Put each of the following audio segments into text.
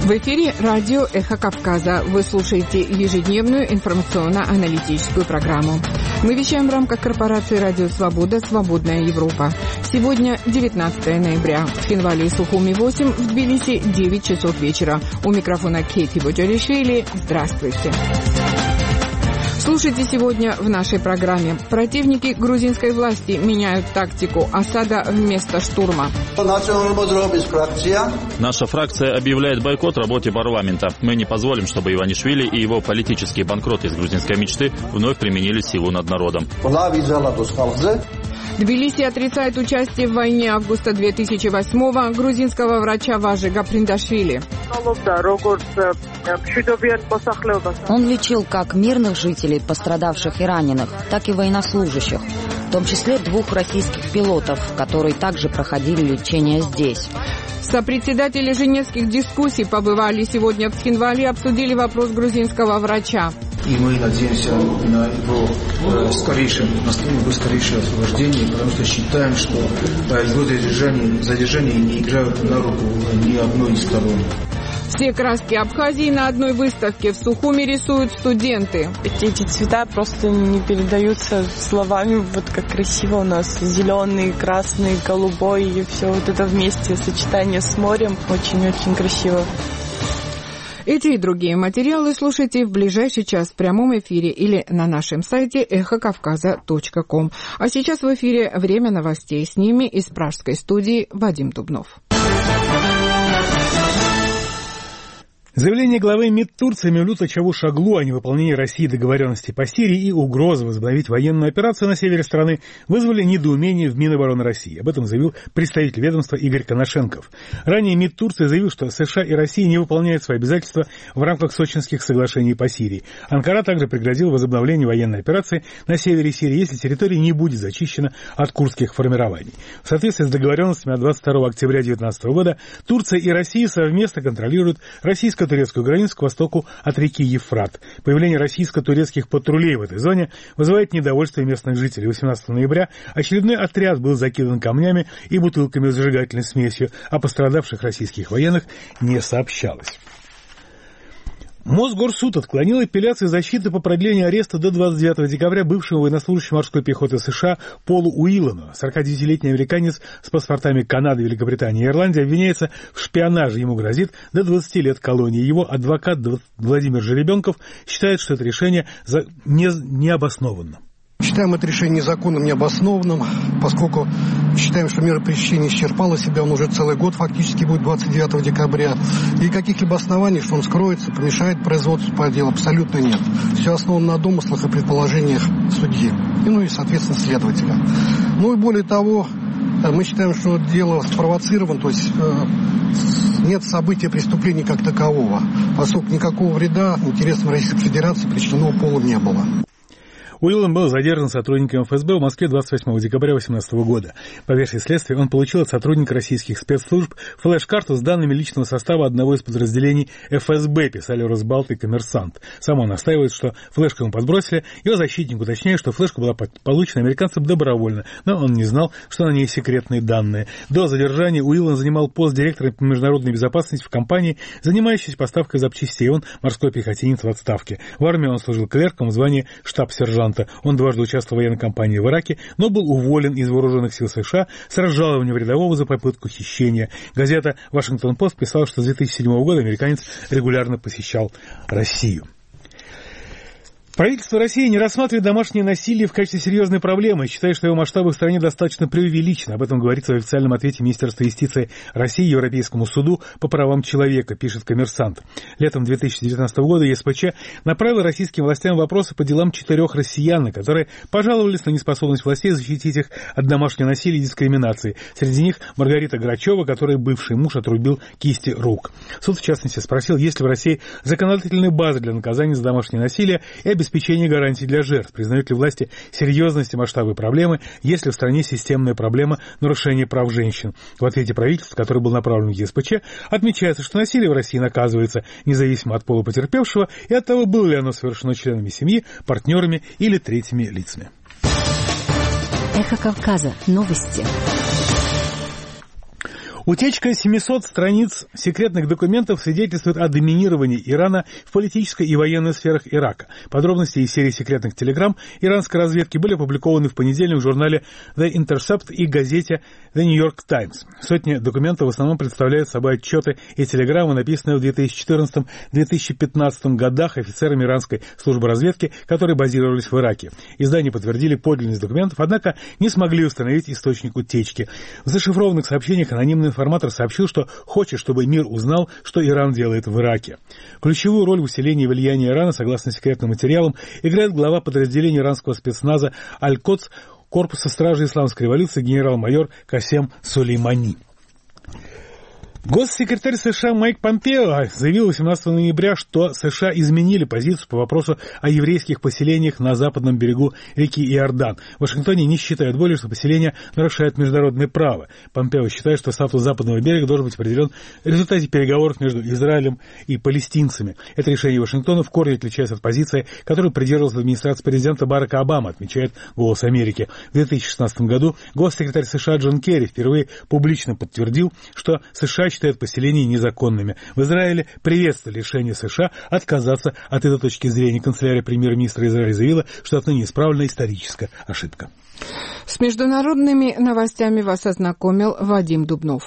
В эфире радио «Эхо Кавказа». Вы слушаете ежедневную информационно-аналитическую программу. Мы вещаем в рамках корпорации «Радио Свобода. Свободная Европа». Сегодня 19 ноября. В Цхинвале и Сухуми 8, в Тбилиси 9 часов вечера. У микрофона Кейти Боджалишвили. Здравствуйте. Слушайте сегодня в нашей программе. Противники грузинской власти меняют тактику осада вместо штурма. Наша фракция объявляет бойкот работе парламента. Мы не позволим, чтобы Иванишвили и его политические банкроты из грузинской мечты вновь применили силу над народом. Тбилиси отрицает участие в войне августа 2008-го грузинского врача Важи Гаприндашвили. Он лечил как мирных жителей, пострадавших и раненых, так и военнослужащих, в том числе 2 российских пилотов, которые также проходили лечение здесь. Сопредседатели женевских дискуссий побывали сегодня в Цхинвале и обсудили вопрос грузинского врача. И мы надеемся на его скорейшее освобождение, потому что считаем, что его задержание не играют на руку ни одной из сторон. Все краски Абхазии на одной выставке в Сухуми рисуют студенты. Эти цвета просто не передаются словами, вот как красиво у нас. Зеленый, красный, голубой, и все вот это вместе, сочетание с морем. Очень-очень красиво. Эти и другие материалы слушайте в ближайший час в прямом эфире или на нашем сайте эхокавказа.ком. А сейчас в эфире время новостей. С ними из пражской студии Вадим Дубнов. Заявление главы МИД Турции Мевлюта Чавушоглу о невыполнении России договоренностей по Сирии и угрозы возобновить военную операцию на севере страны вызвали недоумение в Минобороны России. Об этом заявил представитель ведомства Игорь Коношенков. Ранее МИД Турции заявил, что США и Россия не выполняют свои обязательства в рамках сочинских соглашений по Сирии. Анкара также пригрозила возобновлению военной операции на севере Сирии, если территория не будет зачищена от курдских формирований. В соответствии с договоренностями от 22 октября 2019 года Турция и Россия совместно контролируют российско-турецкую границу к востоку от реки Ефрат. Появление российско-турецких патрулей в этой зоне вызывает недовольство местных жителей. 18 ноября очередной отряд был закидан камнями и бутылками с зажигательной смесью, о пострадавших российских военных не сообщалось. Мосгорсуд отклонил апелляцию защиты по продлению ареста до 29 декабря бывшего военнослужащего морской пехоты США Полу Уиллану. 49-летний американец с паспортами Канады, Великобритании и Ирландии обвиняется в шпионаже. Ему грозит до 20 лет колонии. Его адвокат Владимир Жеребенков считает, что это решение необоснованно. Считаем это решение незаконным, необоснованным, поскольку считаем, что мера пресечения исчерпала себя, он уже целый год фактически будет 29 декабря. И каких-либо оснований, что он скроется, помешает производству по делу, абсолютно нет. Все основано на домыслах и предположениях судьи, и, соответственно, следователя. И более того, мы считаем, что дело спровоцировано, то есть нет события преступления как такового, поскольку никакого вреда интересам Российской Федерации причиненного Полу не было. Уиллан был задержан сотрудниками ФСБ в Москве 28 декабря 2018 года. По версии следствия, он получил от сотрудника российских спецслужб флеш-карту с данными личного состава одного из подразделений ФСБ, писали Росбалт и Коммерсант. Сам он настаивает, что флешку ему подбросили. Его защитник уточняет, что флешка была получена американцем добровольно, но он не знал, что на ней секретные данные. До задержания Уиллан занимал пост директора по международной безопасности в компании, занимающейся поставкой запчастей. Он морской пехотинец в отставке. В армии он служил клерком в звании штаб-сержанта. Он дважды участвовал в военной кампании в Ираке, но был уволен из вооруженных сил США с разжалованием рядового за попытку хищения. Газета «Вашингтон-Пост» писала, что с 2007 года американец регулярно посещал Россию. Правительство России не рассматривает домашнее насилие в качестве серьезной проблемы и считает, что его масштабы в стране достаточно преувеличены. Об этом говорится в официальном ответе Министерства юстиции России Европейскому суду по правам человека, пишет «Коммерсант». Летом 2019 года ЕСПЧ направил российским властям вопросы по делам 4 россиян, которые пожаловались на неспособность властей защитить их от домашнего насилия и дискриминации. Среди них Маргарита Грачева, которой бывший муж отрубил кисти рук. Суд, в частности, спросил, есть ли в России законодательная база для наказания за домашнее насилие и обеспечение гарантий для жертв. Признают ли власти серьезность и масштабы проблемы, есть ли в стране системная проблема нарушения прав женщин? В ответе правительства, который был направлен в ЕСПЧ, отмечается, что насилие в России наказывается независимо от пола потерпевшего и от того, было ли оно совершено членами семьи, партнерами или третьими лицами. Эхо Кавказа. Новости. Утечка 700 страниц секретных документов свидетельствует о доминировании Ирана в политической и военной сферах Ирака. Подробности из серии секретных телеграмм иранской разведки были опубликованы в понедельник в журнале The Intercept и газете The New York Times. Сотни документов в основном представляют собой отчеты и телеграммы, написанные в 2014-2015 годах офицерами иранской службы разведки, которые базировались в Ираке. Издания подтвердили подлинность документов, однако не смогли установить источник утечки. В зашифрованных сообщениях анонимный информатор сообщил, что хочет, чтобы мир узнал, что Иран делает в Ираке. Ключевую роль в усилении влияния Ирана, согласно секретным материалам, играет глава подразделения иранского спецназа Аль-Кодс корпуса стражи исламской революции генерал-майор Касем Сулеймани. Госсекретарь США Майк Помпео заявил 18 ноября, что США изменили позицию по вопросу о еврейских поселениях на западном берегу реки Иордан. В Вашингтоне не считают более, что поселения нарушают международное право. Помпео считает, что статус западного берега должен быть определен в результате переговоров между Израилем и палестинцами. Это решение Вашингтона в корне отличается от позиции, которую придерживалась администрация президента Барака Обамы, отмечает «Голос Америки». В 2016 году госсекретарь США Джон Керри впервые публично подтвердил, что США считают поселения незаконными. В Израиле приветствовали решение США отказаться от этой точки зрения. Канцелярия премьер-министра Израиля заявила, что отныне исправлена историческая ошибка. С международными новостями вас ознакомил Вадим Дубнов.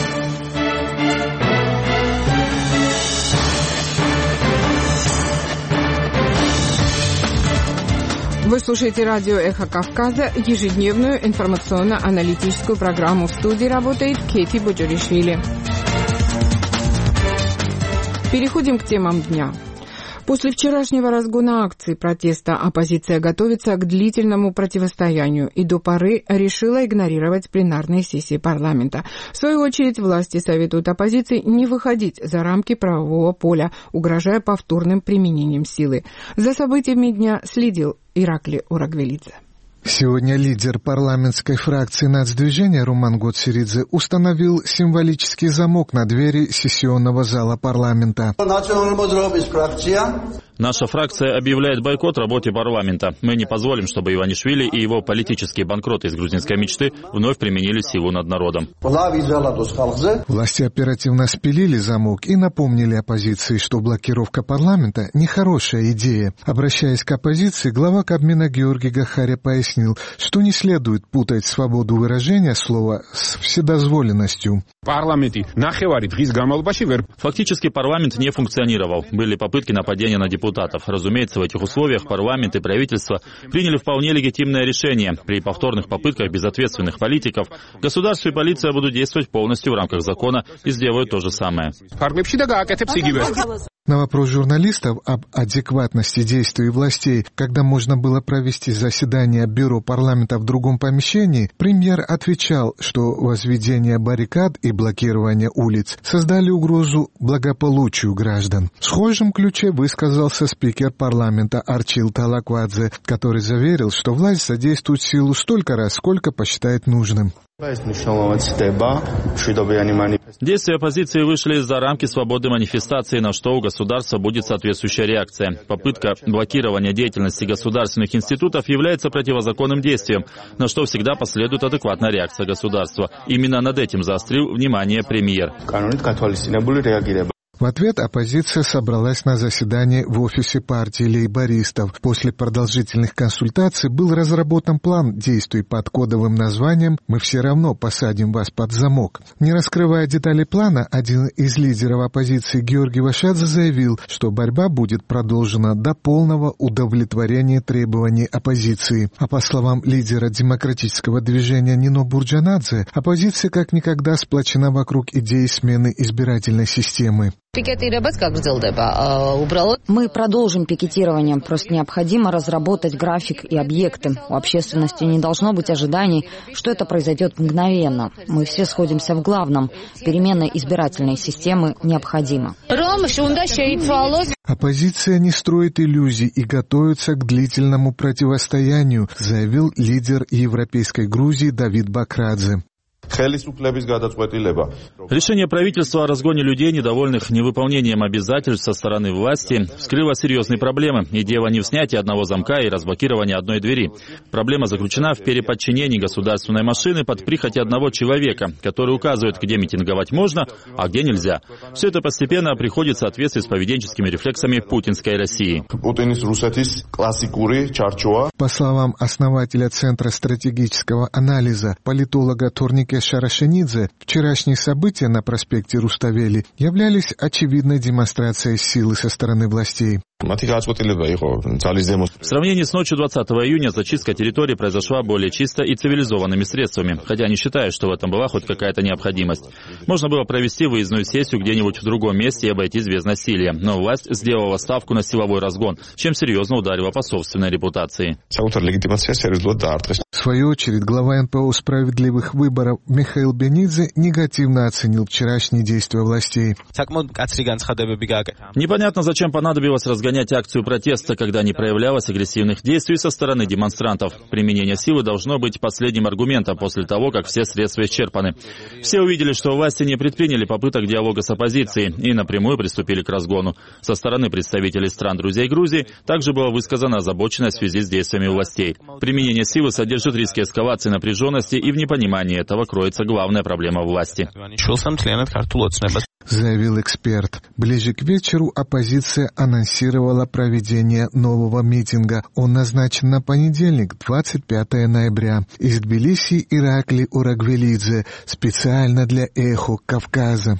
Вы слушаете радио «Эхо Кавказа», ежедневную информационно-аналитическую программу. В студии работает Кейти Боджоришвили. Переходим к темам дня. После вчерашнего разгона акций протеста оппозиция готовится к длительному противостоянию и до поры решила игнорировать пленарные сессии парламента. В свою очередь, власти советуют оппозиции не выходить за рамки правового поля, угрожая повторным применением силы. За событиями дня следил Иракли Урагвелидзе. Сегодня лидер парламентской фракции нацдвижения Руман Гоцеридзе установил символический замок на двери сессионного зала парламента. Наша фракция объявляет бойкот работе парламента. Мы не позволим, чтобы Иванишвили и его политические банкроты из грузинской мечты вновь применили силу над народом. Власти оперативно спилили замок и напомнили оппозиции, что блокировка парламента – нехорошая идея. Обращаясь к оппозиции, глава Кабмина Георгий Гахаря пояснил, что не следует путать свободу выражения слова с вседозволенностью. Фактически парламент не функционировал. Были попытки нападения на депутатов. Разумеется, в этих условиях парламент и правительство приняли вполне легитимное решение. При повторных попытках безответственных политиков государство и полиция будут действовать полностью в рамках закона и сделают то же самое. На вопрос журналистов об адекватности действий властей, когда можно было провести заседание бюро парламента в другом помещении, премьер отвечал, что возведение баррикад и блокирование улиц создали угрозу благополучию граждан. В схожем ключе высказался спикер парламента Арчил Талаквадзе, который заверил, что власть задействует силу столько раз, сколько посчитает нужным. Действия оппозиции вышли за рамки свободы манифестации, на что у государства будет соответствующая реакция. Попытка блокирования деятельности государственных институтов является противозаконным действием, на что всегда последует адекватная реакция государства. Именно над этим заострил внимание премьер. В ответ оппозиция собралась на заседании в офисе партии лейбористов. После продолжительных консультаций был разработан план действий под кодовым названием «Мы все равно посадим вас под замок». Не раскрывая детали плана, один из лидеров оппозиции Георгий Вашадзе заявил, что борьба будет продолжена до полного удовлетворения требований оппозиции. А по словам лидера демократического движения Нино Бурджанадзе, оппозиция как никогда сплочена вокруг идеи смены избирательной системы. Мы продолжим пикетирование, просто необходимо разработать график и объекты. У общественности не должно быть ожиданий, что это произойдет мгновенно. Мы все сходимся в главном. Перемена избирательной системы необходима. Оппозиция не строит иллюзий и готовится к длительному противостоянию, заявил лидер Европейской Грузии Давид Бакрадзе. Решение правительства о разгоне людей, недовольных невыполнением обязательств со стороны власти, вскрыло серьезные проблемы. И дело не в снятии одного замка и разблокировании одной двери. Проблема заключена в переподчинении государственной машины под прихоти одного человека, который указывает, где митинговать можно, а где нельзя. Все это постепенно приходит в соответствии с поведенческими рефлексами путинской России. По словам основателя Центра стратегического анализа, политолога Торнике Шарашенидзе, вчерашние события на проспекте Руставели являлись очевидной демонстрацией силы со стороны властей. В сравнении с ночью 20 июня зачистка территории произошла более чисто и цивилизованными средствами, хотя не считаю, что в этом была хоть какая-то необходимость. Можно было провести выездную сессию где-нибудь в другом месте и обойтись без насилия, но власть сделала ставку на силовой разгон, чем серьезно ударила по собственной репутации. В свою очередь, глава НПО «Справедливых выборов» Михаил Бенидзе негативно оценил вчерашние действия властей. Непонятно, зачем понадобилось разгонять акцию протеста, когда не проявлялось агрессивных действий со стороны демонстрантов. Применение силы должно быть последним аргументом после того, как все средства исчерпаны. Все увидели, что власти не предприняли попыток диалога с оппозицией и напрямую приступили к разгону. Со стороны представителей стран-друзей Грузии также была высказана озабоченность в связи с действиями властей. Применение силы содержит риски эскалации напряженности, и в непонимании этого кроется главная проблема власти. Заявил эксперт. Ближе к вечеру оппозиция анонсировала проведение нового митинга. Он назначен на понедельник, 25 ноября. Из Тбилиси Иракли Урагвелидзе. Специально для «Эхо Кавказа».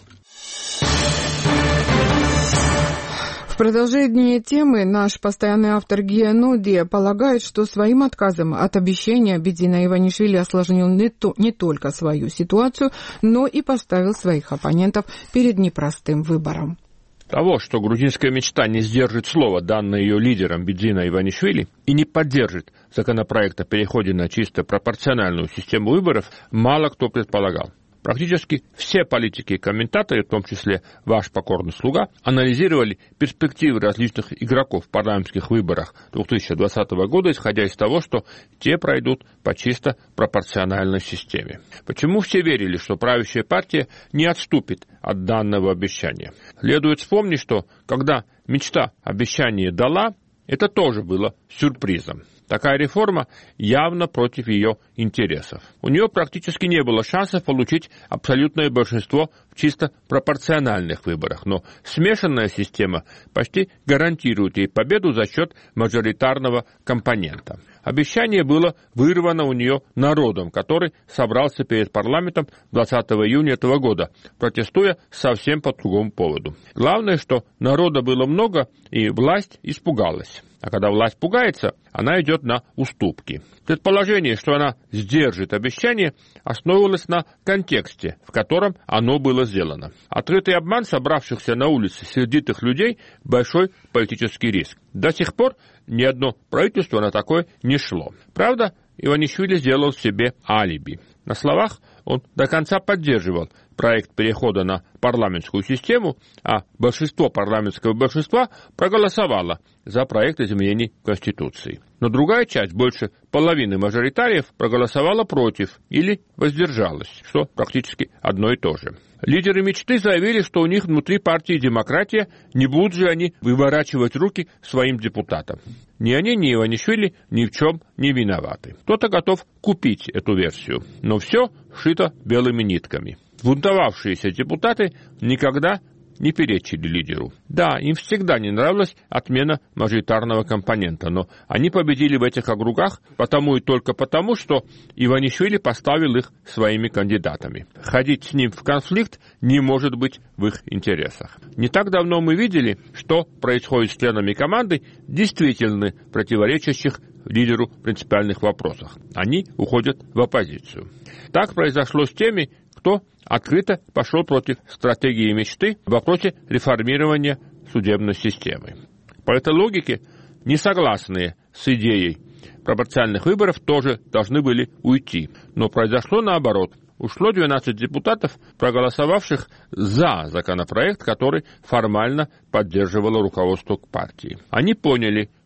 В продолжение темы наш постоянный автор Гия Ноди полагает, что своим отказом от обещания Бедзина Иванишвили осложнил не только свою ситуацию, но и поставил своих оппонентов перед непростым выбором. Того, что грузинская мечта не сдержит слова, данное ее лидером Бедзина Иванишвили, и не поддержит законопроект о переходе на чисто пропорциональную систему выборов, мало кто предполагал. Практически все политики и комментаторы, в том числе ваш покорный слуга, анализировали перспективы различных игроков в парламентских выборах 2020 года, исходя из того, что те пройдут по чисто пропорциональной системе. Почему все верили, что правящая партия не отступит от данного обещания? Следует вспомнить, что когда мечта обещание дала, это тоже было сюрпризом. Такая реформа явно против ее интересов. У нее практически не было шансов получить абсолютное большинство в чисто пропорциональных выборах, но смешанная система почти гарантирует ей победу за счет мажоритарного компонента. Обещание было вырвано у нее народом, который собрался перед парламентом 20 июня этого года, протестуя совсем по другому поводу. Главное, что народа было много, и власть испугалась. А когда власть пугается, она идет на уступки. Предположение, что она сдержит обещание, основывалось на контексте, в котором оно было сделано. Открытый обман собравшихся на улице сердитых людей – большой политический риск. До сих пор ни одно правительство на такое не шло. Правда, Иванишвили сделал себе алиби. На словах он до конца поддерживал проект перехода на парламентскую систему, а парламентского большинства проголосовало за проект изменений Конституции. Но другая часть, больше половины мажоритариев, проголосовала против или воздержалась, что практически одно и то же. Лидеры мечты заявили, что у них внутри партии «Демократия», не будут же они выворачивать руки своим депутатам. Ни они, ни Иванишвили ни в чем не виноваты. Кто-то готов купить эту версию, но все шито белыми нитками. Бунтовавшиеся депутаты никогда не перечили лидеру. Да, им всегда не нравилась отмена мажоритарного компонента, но они победили в этих округах потому и только потому, что Иванишвили поставил их своими кандидатами. Ходить с ним в конфликт не может быть в их интересах. Не так давно мы видели, что происходит с членами команды, действительно противоречащих лидеру в принципиальных вопросах. Они уходят в оппозицию. Так произошло с теми, кто открыто пошел против стратегии мечты в вопросе реформирования судебной системы. По этой логике, несогласные с идеей пропорциональных выборов тоже должны были уйти. Но произошло наоборот. Ушло 12 депутатов, проголосовавших за законопроект, который формально поддерживало руководство партии. Они поняли,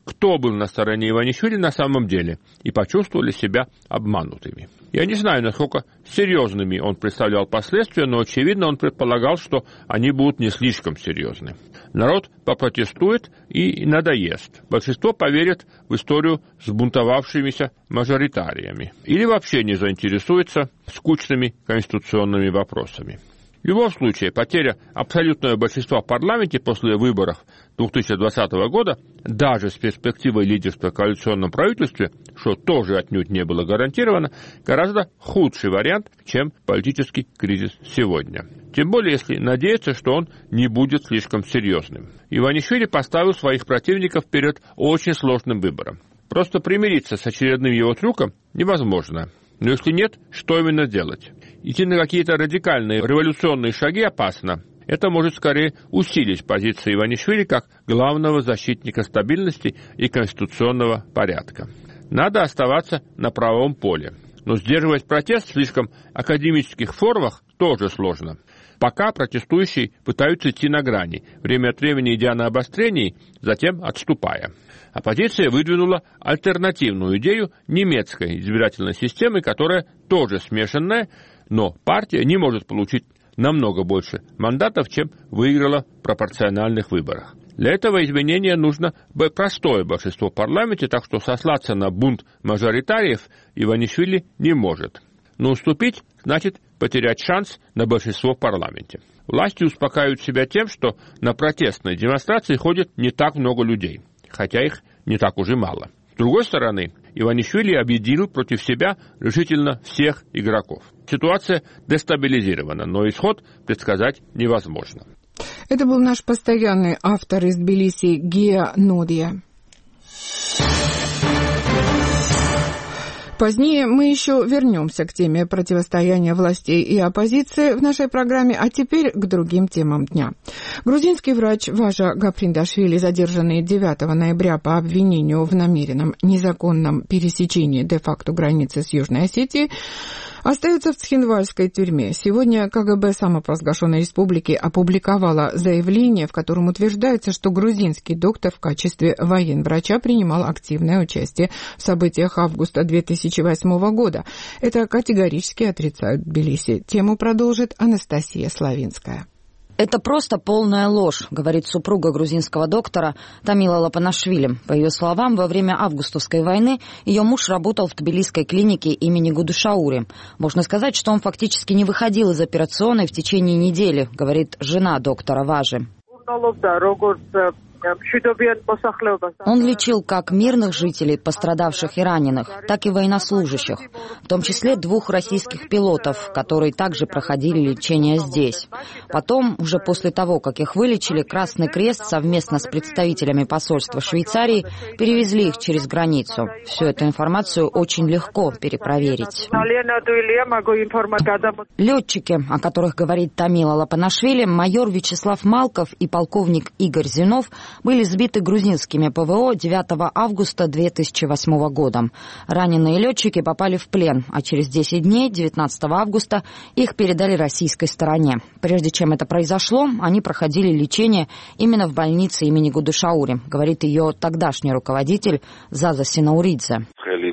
кто был на стороне Иванишвили на самом деле, и почувствовали себя обманутыми. Я не знаю, насколько серьезными он представлял последствия, но, очевидно, он предполагал, что они будут не слишком серьезны. Народ попротестует и надоест. Большинство поверит в историю с бунтовавшимися мажоритариями или вообще не заинтересуется скучными конституционными вопросами. В любом случае, потеря абсолютного большинства в парламенте после выборов 2020 года, даже с перспективой лидерства в коалиционном правительстве, что тоже отнюдь не было гарантировано, гораздо худший вариант, чем политический кризис сегодня. Тем более, если надеяться, что он не будет слишком серьезным. Иванишвили поставил своих противников перед очень сложным выбором. Просто примириться с очередным его трюком невозможно. Но если нет, что именно делать? Идти на какие-то радикальные революционные шаги опасно. Это может скорее усилить позиции Иванишвили как главного защитника стабильности и конституционного порядка. Надо оставаться на правовом поле. Но сдерживать протест в слишком академических формах тоже сложно. Пока протестующие пытаются идти на грани, время от времени идя на обострение, затем отступая. Оппозиция выдвинула альтернативную идею немецкой избирательной системы, которая тоже смешанная, но партия не может получить намного больше мандатов, чем выиграла в пропорциональных выборах. Для этого изменения нужно простое большинство в парламенте, так что сослаться на бунт мажоритариев Иванишвили не может. Но уступить значит потерять шанс на большинство в парламенте. Власти успокаивают себя тем, что на протестные демонстрации ходит не так много людей, хотя их не так уж и мало. С другой стороны, Иванишвили объединил против себя решительно всех игроков. Ситуация дестабилизирована, но исход предсказать невозможно. Это был наш постоянный автор из Тбилиси Гия Нодия. Позднее мы еще вернемся к теме противостояния властей и оппозиции в нашей программе, а теперь к другим темам дня. Грузинский врач Важа Гаприндашвили, задержанный 9 ноября по обвинению в намеренном незаконном пересечении де-факто границы с Южной Осетией, остается в Цхинвальской тюрьме. Сегодня КГБ самопровозглашенной республики опубликовала заявление, в котором утверждается, что грузинский доктор в качестве военврача принимал активное участие в событиях августа 2008 года. Это категорически отрицают в Тбилиси. Тему продолжит Анастасия Славинская. Это просто полная ложь, говорит супруга грузинского доктора Тамила Лапанашвили. По ее словам, во время августовской войны ее муж работал в тбилисской клинике имени Гудушаури. Можно сказать, что он фактически не выходил из операционной в течение недели, говорит жена доктора Важи. Он лечил как мирных жителей, пострадавших и раненых, так и военнослужащих, в том числе 2 российских пилотов, которые также проходили лечение здесь. Потом, уже после того, как их вылечили, Красный Крест совместно с представителями посольства Швейцарии перевезли их через границу. Всю эту информацию очень легко перепроверить. Летчики, о которых говорит Тамила Лапанашвили, майор Вячеслав Малков и полковник Игорь Зинов, были сбиты грузинскими ПВО 9 августа 2008 года. Раненые летчики попали в плен, а через 10 дней, 19 августа, их передали российской стороне. Прежде чем это произошло, они проходили лечение именно в больнице имени Гудушаури, говорит ее тогдашний руководитель Заза Синауридзе.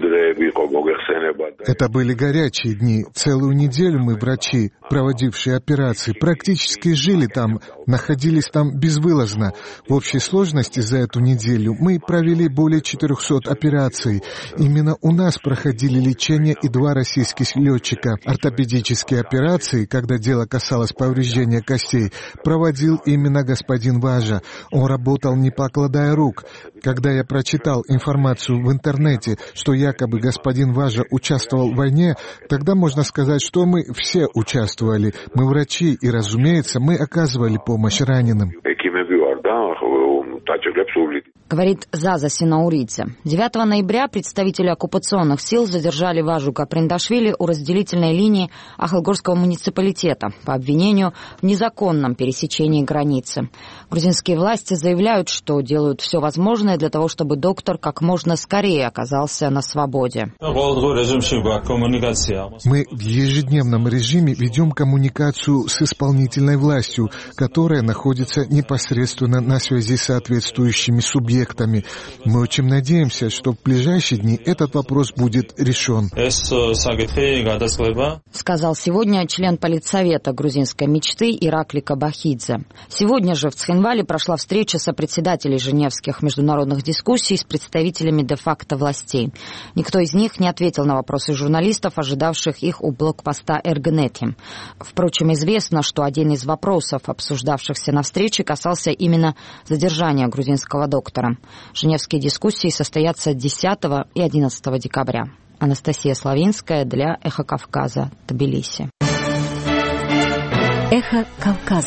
Это были горячие дни. Целую неделю мы, врачи, проводившие операции, практически жили там, находились там безвылазно. В общей сложности за эту неделю мы провели более 400 операций. Именно у нас проходили лечение и 2 российских летчика. Ортопедические операции, когда дело касалось повреждения костей, проводил именно господин Важа. Он работал не покладая рук. Когда я прочитал информацию в интернете, что якобы господин Важа участвовал в войне, тогда можно сказать, что мы все участвовали. Мы врачи, и, разумеется, мы оказывали помощь раненым. Говорит Заза Синауридзе. 9 ноября представители оккупационных сил задержали Важу Гаприндашвили у разделительной линии Ахалгорского муниципалитета по обвинению в незаконном пересечении границы. Грузинские власти заявляют, что делают все возможное для того, чтобы доктор как можно скорее оказался на свободе. Мы в ежедневном режиме ведем коммуникацию с исполнительной властью, которая находится непосредственно на связи с соответствующими субъектами. Мы очень надеемся, что в ближайшие дни этот вопрос будет решен. Сказал сегодня член политсовета грузинской мечты Иракли Кабахидзе. Сегодня же в Цхинвале прошла встреча сопредседателей Женевских международных дискуссий с представителями де-факто властей. Никто из них не ответил на вопросы журналистов, ожидавших их у блокпоста Эргенети. Впрочем, известно, что один из вопросов, обсуждавшихся на встрече, касался именно задержания грузинского доктора. Женевские дискуссии состоятся 10 и 11 декабря. Анастасия Славинская для «Эхо Кавказа», Тбилиси. «Эхо Кавказа».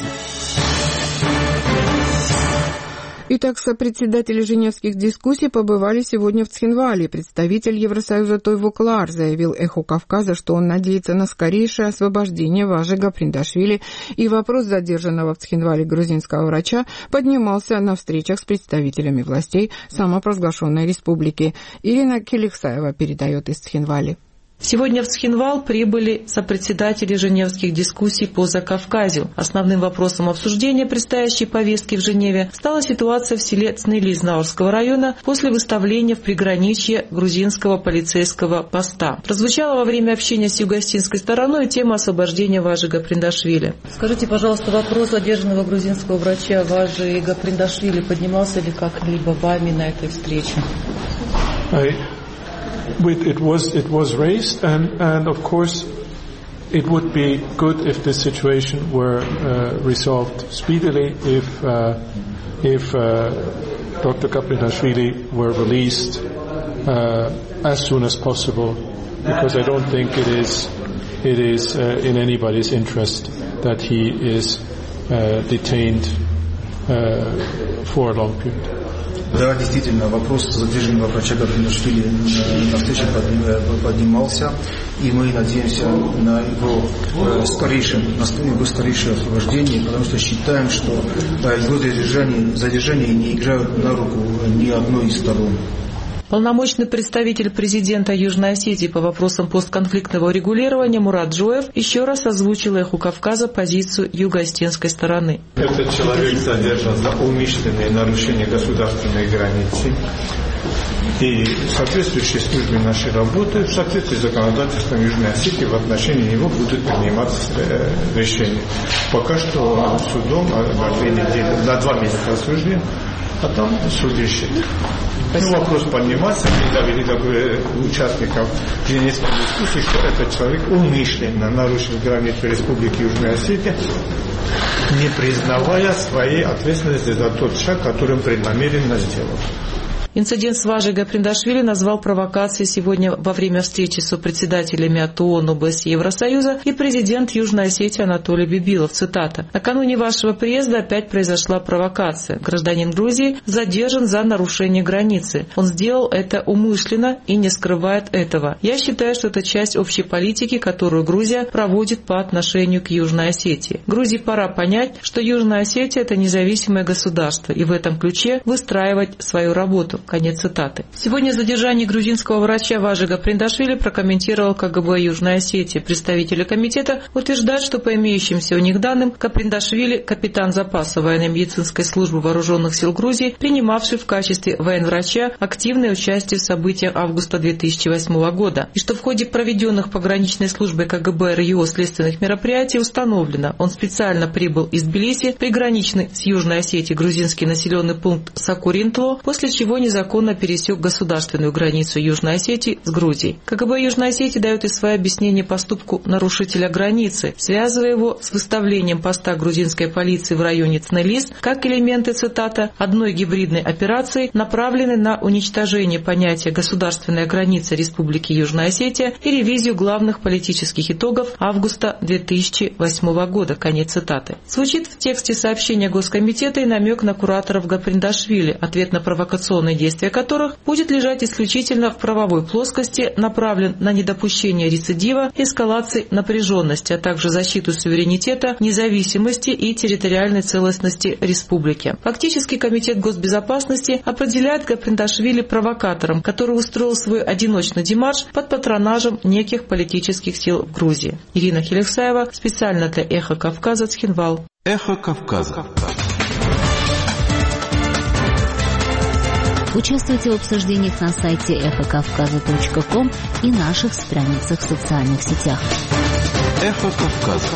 Итак, сопредседатели женевских дискуссий побывали сегодня в Цхинвале. Представитель Евросоюза Тойво Клар заявил «Эхо Кавказа», что он надеется на скорейшее освобождение Важи Гаприндашвили, и вопрос задержанного в Цхинвале грузинского врача поднимался на встречах с представителями властей самопровозглашенной республики. Ирина Келихсаева передает из Цхинвали. Сегодня в Цхинвал прибыли сопредседатели женевских дискуссий по Закавказью. Основным вопросом обсуждения предстоящей повестки в Женеве стала ситуация в селе Цнелиз Наурского района после выставления в приграничье грузинского полицейского поста. Прозвучала во время общения с юго-остинской стороной тема освобождения Важи Гаприндашвили. Скажите, пожалуйста, вопрос задержанного грузинского врача Важи Гаприндашвили поднимался ли как-либо вами на этой встрече? It was raised, and of course, it would be good if this situation were resolved speedily. If Dr. Gaprinashvili were released as soon as possible, because I don't think it is in anybody's interest that he is detained for a long period. Да, действительно, вопрос задержанного врача Гаприндашвили на встрече поднимался, и мы надеемся на его скорейшее освобождение, потому что считаем, что его задержания не играют на руку ни одной из сторон. Полномочный представитель президента Южной Осетии по вопросам постконфликтного урегулирования Мурат Джоев еще раз озвучил «Эху Кавказа» позицию юго-остинской стороны. Этот человек задержан за умышленное нарушение государственной границы. И соответствующие службы нашей работают в соответствии с законодательством Южной Осетии, в отношении него будут приниматься решения. Пока что судом на 2 недели, на 2 месяца осужден, а там суд решит. Вопрос поднимался, и довели до участников женевской дискуссии, что этот человек умышленно нарушил границу Республики Южная Осетия, не признавая своей ответственности за тот шаг, который он преднамеренно сделал. Инцидент с Важей Гаприндашвили назвал провокацией сегодня во время встречи с председателями от ООН, ОБСЕ и Евросоюза и президент Южной Осетии Анатолий Бибилов. Цитата. «Накануне вашего приезда опять произошла провокация. Гражданин Грузии задержан за нарушение границы. Он сделал это умышленно и не скрывает этого. Я считаю, что это часть общей политики, которую Грузия проводит по отношению к Южной Осетии. Грузии пора понять, что Южная Осетия – это независимое государство, и в этом ключе выстраивать свою работу». Конец цитаты. Сегодня задержание грузинского врача Важи Гаприндашвили прокомментировал КГБ Южной Осетии. Представители комитета утверждают, что по имеющимся у них данным, Гаприндашвили – капитан запаса военно-медицинской службы вооруженных сил Грузии, принимавший в качестве военврача активное участие в событиях августа 2008 года. И что в ходе проведенных пограничной службой КГБ РЮ следственных мероприятий установлено, он специально прибыл из Тбилиси, приграничный с Южной Осетией грузинский населенный пункт Сакуринтло, после чего незаконно пересек государственную границу Южной Осетии с Грузией. КГБ Южной Осетии дает и свое объяснение поступку нарушителя границы, связывая его с выставлением поста грузинской полиции в районе Цнелиз как элементы, цитата, одной гибридной операции, направленной на уничтожение понятия «государственная граница Республики Южная Осетия» и ревизию главных политических итогов августа 2008 года. Конец цитаты. Звучит в тексте сообщения Госкомитета и намек на кураторов Гаприндашвили, ответ на провокационные действия которых будет лежать исключительно в правовой плоскости, направлен на недопущение рецидива, эскалации напряженности, а также защиту суверенитета, независимости и территориальной целостности республики. Фактически Комитет госбезопасности определяет Гаприндашвили провокатором, который устроил свой одиночный демарш под патронажем неких политических сил в Грузии. Ирина Келихсаева, специально для «Эхо Кавказа», Цхинвал. «Эхо Кавказа». Участвуйте в обсуждениях на сайте эхокавказа.ком и наших страницах в социальных сетях. Эхо Кавказа.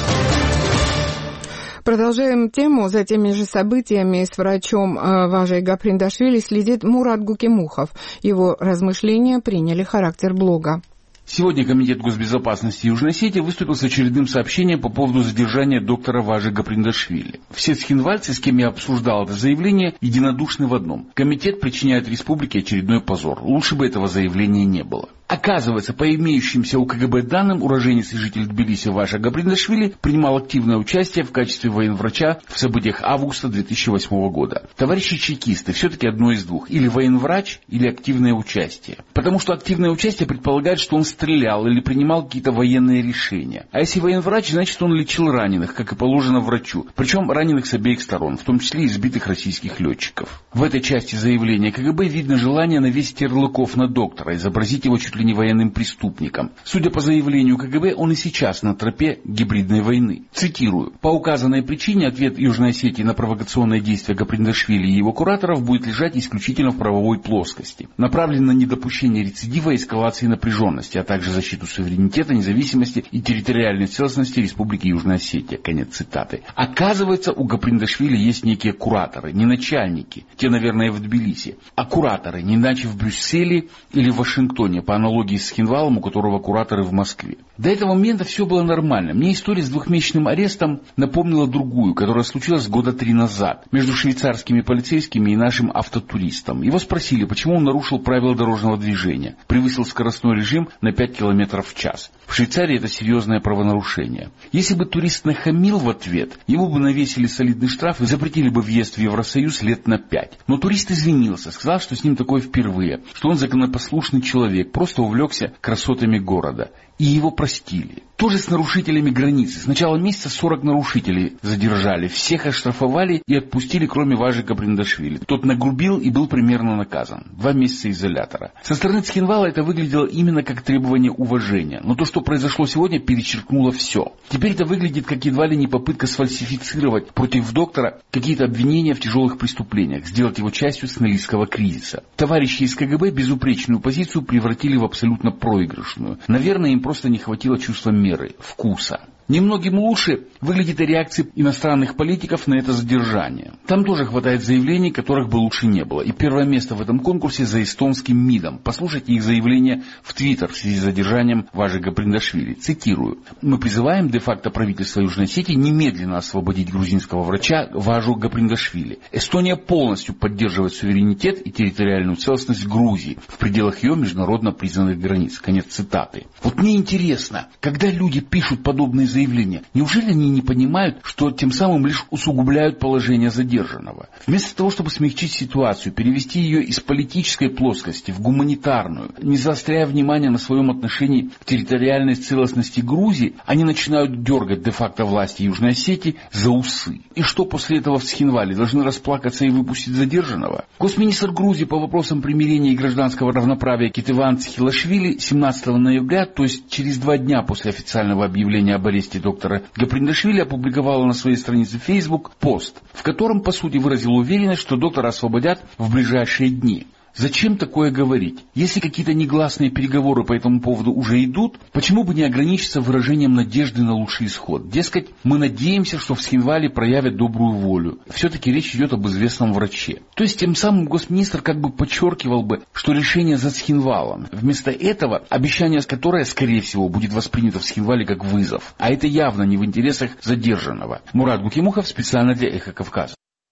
Продолжаем тему. За теми же событиями с врачом Важей Гаприндашвили следит Мурат Гукимухов. Его размышления приняли характер блога. Сегодня Комитет госбезопасности Южной Осетии выступил с очередным сообщением по поводу задержания доктора Важи Гаприндашвили. Все цхинвальцы, с кем я обсуждал это заявление, единодушны в одном. Комитет причиняет республике очередной позор. Лучше бы этого заявления не было. Оказывается, по имеющимся у КГБ данным, уроженец и житель Тбилиси Важа Гаприндашвили принимал активное участие в качестве военврача в событиях августа 2008 года. Товарищи чекисты, все-таки одно из двух. Или военврач, или активное участие. Потому что активное участие предполагает, что он стрелял или принимал какие-то военные решения. А если военврач, значит он лечил раненых, как и положено врачу. Причем раненых с обеих сторон, в том числе и избитых российских летчиков. В этой части заявления КГБ видно желание навесить ярлыков на доктора, изобразить его чуть ли не военным преступником. Судя по заявлению КГБ, он и сейчас на тропе гибридной войны. Цитирую. По указанной причине ответ Южной Осетии на провокационные действия Гаприндашвили и его кураторов будет лежать исключительно в правовой плоскости. Направлен на недопущение рецидива и эскалации напряженности, а также защиту суверенитета, независимости и территориальной целостности Республики Южная Осетия. Конец цитаты. Оказывается, у Гаприндашвили есть некие кураторы, не начальники, те, наверное, в Тбилиси, а кураторы, не иначе в Брюсселе или в Вашингтоне, по аналогии с Хинвалом, у которого кураторы в Москве. До этого момента все было нормально. Мне история с двухмесячным арестом напомнила другую, которая случилась года 3 назад, между швейцарскими полицейскими и нашим автотуристом. Его спросили, почему он нарушил правила дорожного движения, превысил скоростной режим на 5 км в час. В Швейцарии это серьезное правонарушение. Если бы турист нахамил в ответ, ему бы навесили солидный штраф и запретили бы въезд в Евросоюз лет на 5. Но турист извинился, сказал, что с ним такое впервые, что он законопослушный человек, просто увлекся красотами города. И его простили. Тоже с нарушителями границы. С начала месяца 40 нарушителей задержали. Всех оштрафовали и отпустили, кроме Важи Гаприндашвили. Тот нагрубил и был примерно наказан. 2 месяца изолятора. Со стороны Цхинвала это выглядело именно как требование уважения. Но то, что произошло сегодня, перечеркнуло все. Теперь это выглядит как едва ли не попытка сфальсифицировать против доктора какие-то обвинения в тяжелых преступлениях. Сделать его частью сценаристского кризиса. Товарищи из КГБ безупречную позицию превратили в абсолютно проигрышную. Наверное, им просто не хватило чувства меры, вкуса. Немногим лучше выглядит и реакция иностранных политиков на это задержание. Там тоже хватает заявлений, которых бы лучше не было. И первое место в этом конкурсе за эстонским МИДом. Послушайте их заявление в Твиттер в связи с задержанием Важи Гаприндашвили. Цитирую. «Мы призываем де-факто правительство Южной Осетии немедленно освободить грузинского врача Важу Гаприндашвили. Эстония полностью поддерживает суверенитет и территориальную целостность Грузии в пределах ее международно признанных границ». Конец цитаты. Вот мне интересно, когда люди пишут подобные заявления, неужели они не понимают, что тем самым лишь усугубляют положение задержанного? Вместо того, чтобы смягчить ситуацию, перевести ее из политической плоскости в гуманитарную, не заостряя внимание на своем отношении к территориальной целостности Грузии, они начинают дергать де-факто власти Южной Осетии за усы. И что после этого в Цхинвале? Должны расплакаться и выпустить задержанного? Госминистр Грузии по вопросам примирения и гражданского равноправия Кетеван Цхилашвили 17 ноября, то есть через 2 дня после официального объявления об аресте доктора Гаприндашвили, опубликовала на своей странице Facebook пост, в котором, по сути, выразил уверенность, что доктора освободят в ближайшие дни. Зачем такое говорить? Если какие-то негласные переговоры по этому поводу уже идут, почему бы не ограничиться выражением надежды на лучший исход? Дескать, мы надеемся, что в Цхинвале проявят добрую волю. Все-таки речь идет об известном враче. То есть, тем самым госминистр как бы подчеркивал бы, что решение за Цхинвалом. Вместо этого обещание, которое, скорее всего, будет воспринято в Цхинвале как вызов. А это явно не в интересах задержанного. Мурат Гукимухов, специально для Эхо Кавказа.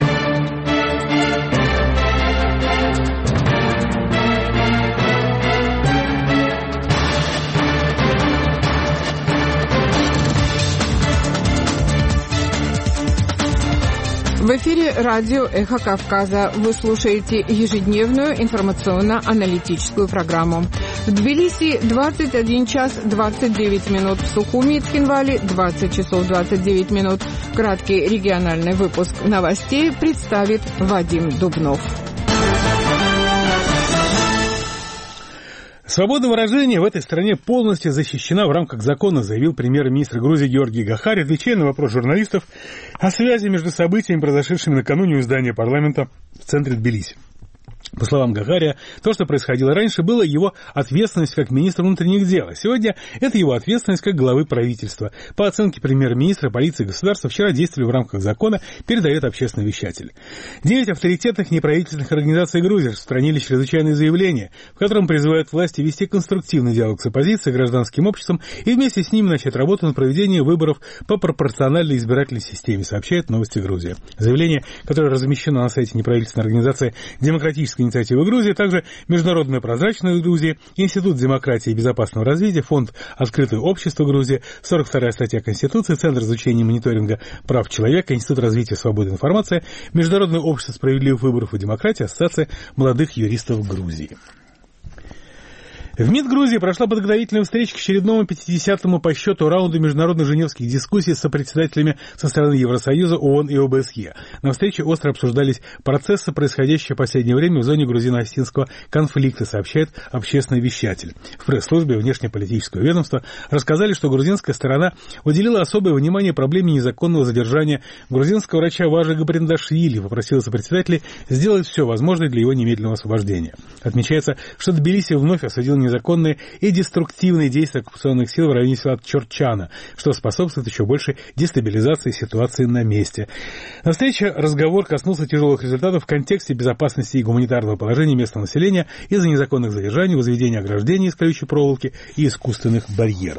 В эфире радио «Эхо Кавказа». Вы слушаете ежедневную информационно-аналитическую программу. В Тбилиси 21 час 29 минут, в Сухуми и Цхинвале 20 часов 29 минут. Краткий региональный выпуск новостей представит Вадим Дубнов. Свобода выражения в этой стране полностью защищена в рамках закона, заявил премьер-министр Грузии Георгий Гахари, отвечая на вопрос журналистов о связи между событиями, произошедшими накануне у здания парламента в центре Тбилиси. По словам Гагария, то, что происходило раньше, было его ответственность как министра внутренних дел. А сегодня это его ответственность как главы правительства. По оценке премьер-министра, полиции государства вчера действовали в рамках закона, передает общественный вещатель. 9 авторитетных неправительственных организаций Грузии распространили чрезвычайное заявление, в котором призывают власти вести конструктивный диалог с оппозицией, гражданским обществом и вместе с ними начать работу над проведением выборов по пропорциональной избирательной системе, сообщает «Новости Грузии». Заявление, которое размещено на сайте неправительственной организации «Демократическая инициатива Грузии», также Международная прозрачность Грузии, Институт демократии и безопасного развития, Фонд «Открытое общество Грузии», 42-я статья Конституции, Центр изучения и мониторинга прав человека, Институт развития свободы информации, Международное общество справедливых выборов и демократии, Ассоциация молодых юристов Грузии. В МИД Грузии прошла подготовительная встреча к очередному 50-му по счету раунду международных женевских дискуссий с сопредседателями со стороны Евросоюза, ООН и ОБСЕ. На встрече остро обсуждались процессы, происходящие в последнее время в зоне грузино-осетинского конфликта, сообщает общественный вещатель. В пресс-службе внешнеполитического ведомства рассказали, что грузинская сторона уделила особое внимание проблеме незаконного задержания грузинского врача Важи Гаприндашвили и попросила сопредседателей сделать все возможное для его немедленного освобождения. Отмечается, что Тбилиси вновь осудил незаконные и деструктивные действия оккупационных сил в районе села Чорчана, что способствует еще большей дестабилизации ситуации на месте. На встрече разговор коснулся тяжелых результатов в контексте безопасности и гуманитарного положения местного населения из-за незаконных задержаний, возведения ограждений из колючей проволоки и искусственных барьеров.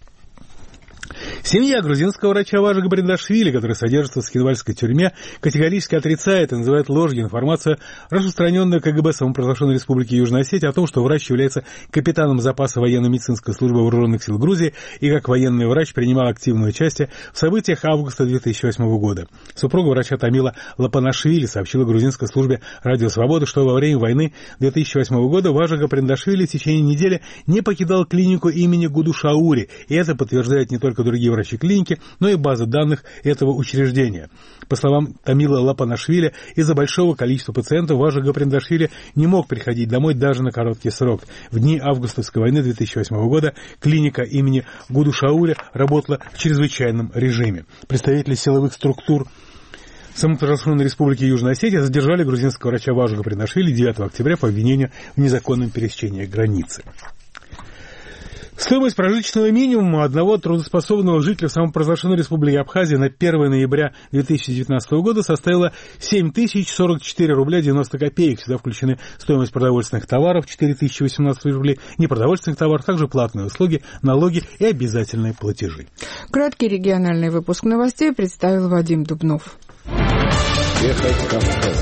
Семья грузинского врача Важи Гаприндашвили, который содержится в Схинвальской тюрьме, категорически отрицает и называет ложью информацию, распространенную КГБ самопровозглашенной Республики Южная Осетия, о том, что врач является капитаном запаса военно-медицинской службы вооруженных сил Грузии и как военный врач принимал активное участие в событиях августа 2008 года. Супруга врача Тамила Лапанашвили сообщила грузинской службе «Радио Свобода», что во время войны 2008 года Важи Гаприндашвили в течение недели не покидал клинику имени Гудушаури, и это подтверждает не только другие врачи клиники, но и базы данных этого учреждения. По словам Тамила Лапанашвили, из-за большого количества пациентов Важи Гаприндашвили не мог приходить домой даже на короткий срок. В дни августовской войны 2008 года клиника имени Гудушаури работала в чрезвычайном режиме. Представители силовых структур самопровозглашенной Республики Южная Осетия задержали грузинского врача Важи Гаприндашвили 9 октября по обвинению в незаконном пересечении границы. Стоимость прожиточного минимума одного трудоспособного жителя самопровозглашенной Республики Абхазия на 1 ноября 2019 года составила 7044 рубля 90 копеек. Сюда включены стоимость продовольственных товаров 4018 рублей, непродовольственных товаров, также платные услуги, налоги и обязательные платежи. Краткий региональный выпуск новостей представил Вадим Дубнов. Эхо Кавказа.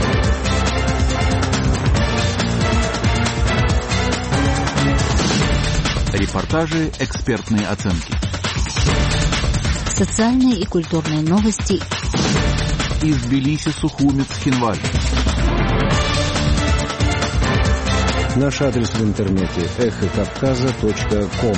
Репортажи, экспертные оценки. Социальные и культурные новости. Из Тбилиси, Сухуми, Цхинваль. Наш адрес в интернете эхокавказа.ком.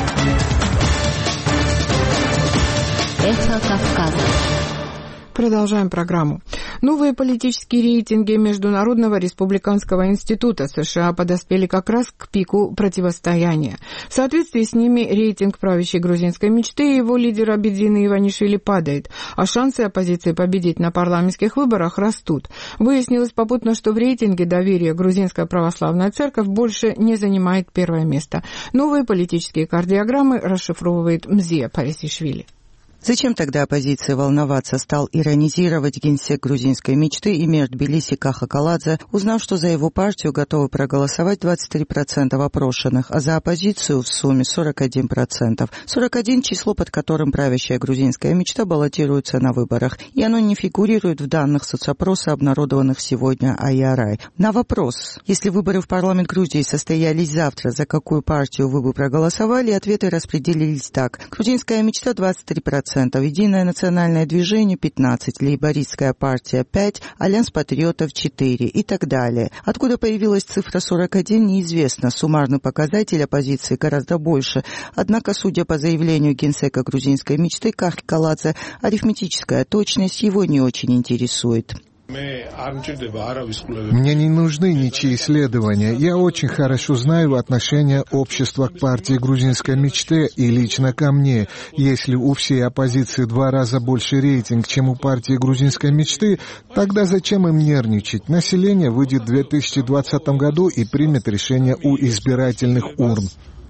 Эхо Кавказа. Продолжаем программу. Новые политические рейтинги Международного республиканского института США подоспели как раз к пику противостояния. В соответствии с ними рейтинг правящей грузинской мечты и его лидера Бидзины Иванишвили падает, а шансы оппозиции победить на парламентских выборах растут. Выяснилось попутно, что в рейтинге доверия грузинская православная церковь больше не занимает первое место. Новые политические кардиограммы расшифровывает Мзия Парисишвили. Зачем тогда оппозиции волноваться, стал иронизировать генсек грузинской мечты Эмир Тбилиси Кахакаладзе, узнав, что за его партию готовы проголосовать 23% опрошенных, а за оппозицию в сумме 41%. 41 – число, под которым правящая грузинская мечта баллотируется на выборах, и оно не фигурирует в данных соцопроса, обнародованных сегодня IRI. На вопрос, если выборы в парламент Грузии состоялись завтра, за какую партию вы бы проголосовали, ответы распределились так. Грузинская мечта 23%. Единое национальное движение 15%, лейбористская партия 5%, Альянс патриотов 4% и так далее. Откуда появилась цифра 41, неизвестно. Суммарный показатель оппозиции гораздо больше. Однако, судя по заявлению генсека грузинской мечты Кахакаладзе, арифметическая точность его не очень интересует. Мне не нужны ничьи исследования. Я очень хорошо знаю отношение общества к партии грузинской мечты и лично ко мне. Если у всей оппозиции 2 раза больше рейтинг, чем у партии грузинской мечты, тогда зачем им нервничать? Население выйдет в 2020 году и примет решение у избирательных урн.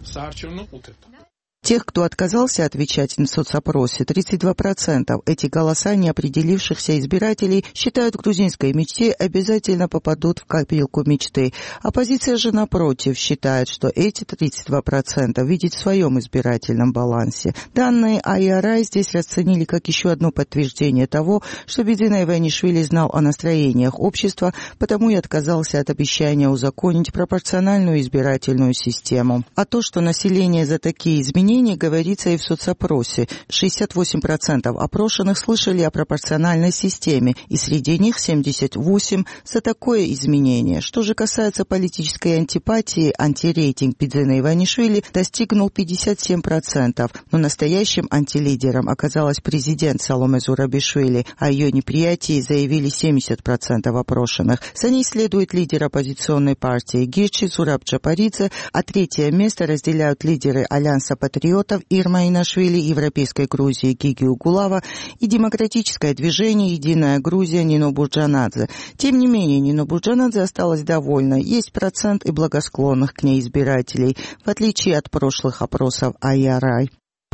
Тех, кто отказался отвечать на соцопросе, 32%. Эти голоса неопределившихся избирателей считают, грузинской мечте обязательно попадут в копилку мечты. Оппозиция же, напротив, считает, что эти 32% видит в своем избирательном балансе. Данные IRI здесь расценили как еще одно подтверждение того, что Бидзина Иванишвили знал о настроениях общества, потому и отказался от обещания узаконить пропорциональную избирательную систему. А то, что население за такие изменения, говорится и в соцопросе. 68% опрошенных слышали о пропорциональной системе, и среди них 78% за такое изменение. Что же касается политической антипатии, антирейтинг Бидзина Иванишвили достигнул 57%, но настоящим антилидером оказалась президент Саломе Зурабишвили, о ее неприятии заявили 70% опрошенных. За ней следует лидер оппозиционной партии Гирчи Зураб Джапаридзе, а третье место разделяют лидеры Альянса патриотов Ирма Инашвили, Европейской Грузии Гиги Угулава и демократическое движение «Единая Грузия» Нино Бурджанадзе. Тем не менее, Нино Бурджанадзе осталась довольна. Есть процент и благосклонных к ней избирателей, в отличие от прошлых опросов IRI.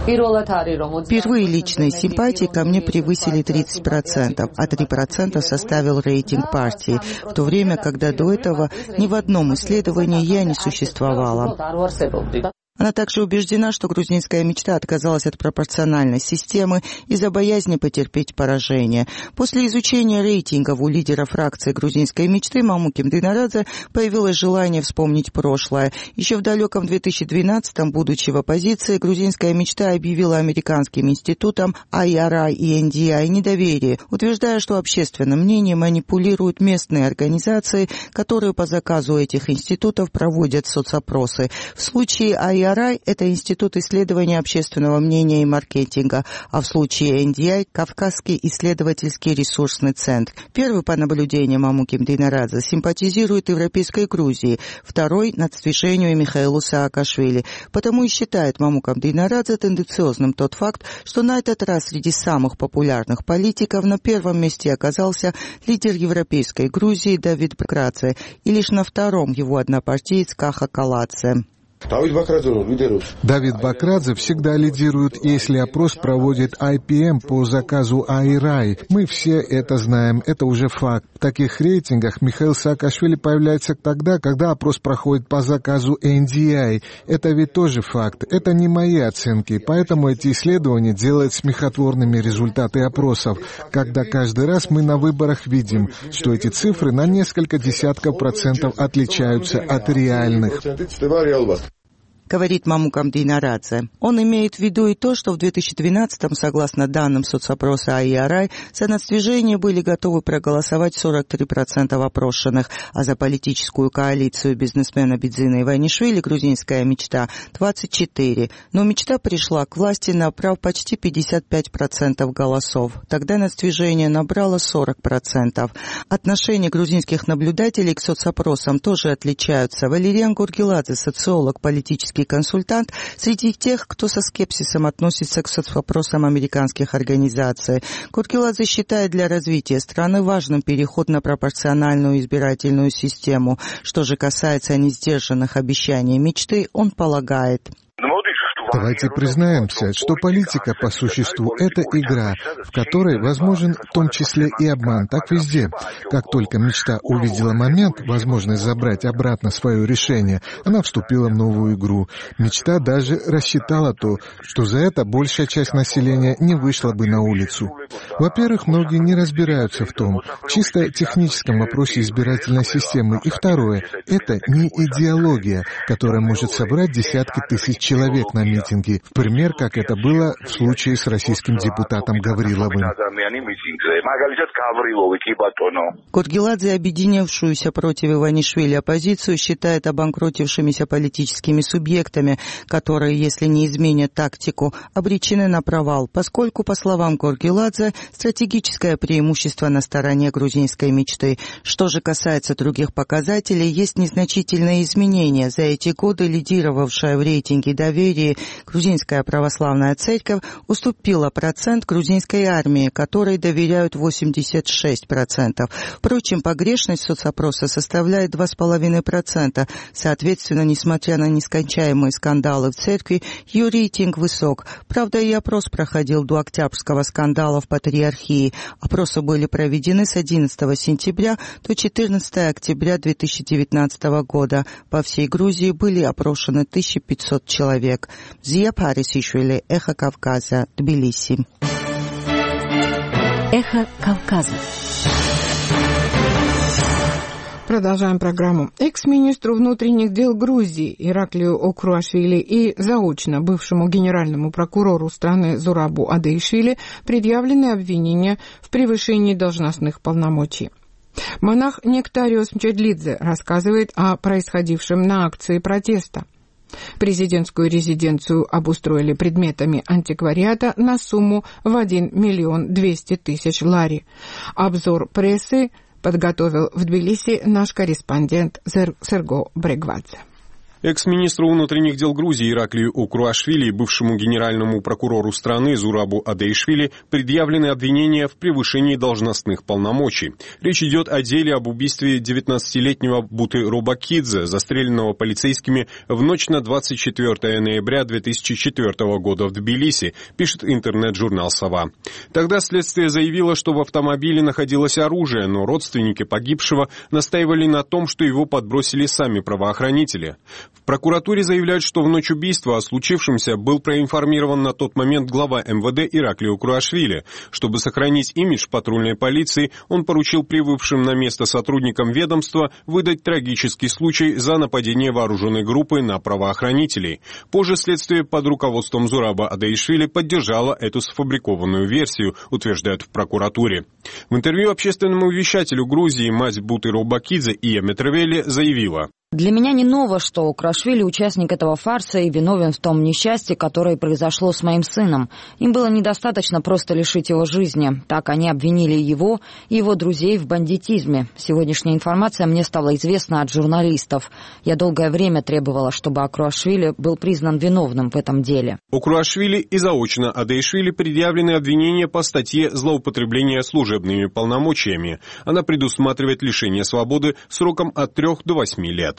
Впервые личные симпатии ко мне превысили 30%, а 3% составил рейтинг партии, в то время, когда до этого ни в одном исследовании я не существовала. Она также убеждена, что грузинская мечта отказалась от пропорциональной системы из-за боязни потерпеть поражение. После изучения рейтингов у лидера фракции грузинской мечты Мамуким Дынарадзе появилось желание вспомнить прошлое. Еще в далеком 2012-м, будучи в оппозиции, грузинская мечта объявила американским институтам IRI и NDI недоверие, утверждая, что общественным мнением манипулируют местные организации, которые по заказу этих институтов проводят соцопросы. В случае IRI это Институт исследования общественного мнения и маркетинга, а в случае NDI – Кавказский исследовательский ресурсный центр. Первый, по наблюдениям Мамуким Дынарадзе, симпатизирует Европейской Грузии, второй – нацдвижению Михаилу Саакашвили. Потому и считает Мамуким Дынарадзе тенденциозным тот факт, что на этот раз среди самых популярных политиков на первом месте оказался лидер Европейской Грузии Давид Бакрадзе, и лишь на втором его однопартиец Каха Каладзе. Давид Бакрадзе всегда лидирует, если опрос проводит IPM по заказу IRI. Мы все это знаем, это уже факт. В таких рейтингах Михаил Саакашвили появляется тогда, когда опрос проходит по заказу NDI. Это ведь тоже факт. Это не мои оценки, поэтому эти исследования делают смехотворными результаты опросов, когда каждый раз мы на выборах видим, что эти цифры на несколько десятков процентов отличаются от реальных. Говорит Мамуким Дынарадзе. Он имеет в виду и то, что в 2012-м, согласно данным соцопроса IRI, за нацдвижение были готовы проголосовать 43% опрошенных, а за политическую коалицию бизнесмена Бидзина Иванишвили «Грузинская мечта» 24%. Но мечта пришла к власти, набрав почти 55% голосов. Тогда нацдвижение набрало 40%. Отношения грузинских наблюдателей к соцопросам тоже отличаются. Валериан Гургеладзе, социолог, политический консультант, среди тех, кто со скепсисом относится к соцвопросам американских организаций. Гургеладзе считает для развития страны важным переход на пропорциональную избирательную систему. Что же касается несдержанных обещаний мечты, он полагает: давайте признаемся, что политика по существу – это игра, в которой возможен в том числе и обман. Так везде. Как только мечта увидела момент, возможность забрать обратно свое решение, она вступила в новую игру. Мечта даже рассчитала то, что за это большая часть населения не вышла бы на улицу. Во-первых, многие не разбираются в том, чисто техническом вопросе избирательной системы. И второе – это не идеология, которая может собрать десятки тысяч человек на месте. митинги, в пример, как это было в случае с российским депутатом Гавриловым. Коргиладзе объединившуюся против Иванишвили оппозицию считает обанкротившимися политическими субъектами, которые, если не изменят тактику, обречены на провал, поскольку, по словам Коргиладзе, стратегическое преимущество на стороне грузинской мечты. Что же касается других показателей, есть незначительные изменения. За эти годы лидировавшая в рейтинге доверия грузинская православная церковь уступила процент грузинской армии, которой доверяют 86%. Впрочем, погрешность соцопроса составляет 2,5%. Соответственно, несмотря на нескончаемые скандалы в церкви, ее рейтинг высок. Правда, и опрос проходил до октябрьского скандала в Патриархии. Опросы были проведены с 11 сентября до 14 октября 2019 года. По всей Грузии были опрошены 1500 человек. Зия Парисишвили, Эхо Кавказа, Тбилиси. Эхо Кавказа. Продолжаем программу. Экс-министру внутренних дел Грузии Ираклию Окруашвили и заочно бывшему генеральному прокурору страны Зурабу Адеишвили предъявлены обвинения в превышении должностных полномочий. Монах Нектариос Мчедлидзе рассказывает о происходившем на акции протеста. Президентскую резиденцию обустроили предметами антиквариата на сумму в 1 200 000 лари. Обзор прессы подготовил в Тбилиси наш корреспондент Серго Брегвадзе. Экс-министру внутренних дел Грузии Ираклию Окруашвили и бывшему генеральному прокурору страны Зурабу Адеишвили предъявлены обвинения в превышении должностных полномочий. Речь идет о деле об убийстве 19-летнего Буты Робакидзе, застреленного полицейскими в ночь на 24 ноября 2004 года в Тбилиси, пишет интернет-журнал «Сова». Тогда следствие заявило, что в автомобиле находилось оружие, но родственники погибшего настаивали на том, что его подбросили сами правоохранители. В прокуратуре заявляют, что в ночь убийства о случившемся был проинформирован на тот момент глава МВД Ираклий Окруашвили. Чтобы сохранить имидж патрульной полиции, он поручил прибывшим на место сотрудникам ведомства выдать трагический случай за нападение вооруженной группы на правоохранителей. Позже следствие под руководством Зураба Адеишвили поддержало эту сфабрикованную версию, утверждают в прокуратуре. В интервью общественному вещателю Грузии мать Буты Робакидзе Ия Метревели заявила: «Для меня не ново, что Окруашвили участник этого фарса и виновен в том несчастье, которое произошло с моим сыном. Им было недостаточно просто лишить его жизни. Так они обвинили его и его друзей в бандитизме. Сегодняшняя информация мне стала известна от журналистов. Я долгое время требовала, чтобы Окруашвили был признан виновным в этом деле». Окруашвили и заочно Адеишвили предъявлены обвинения по статье «Злоупотребление служебными полномочиями». Она предусматривает лишение свободы сроком от 3 до 8 лет.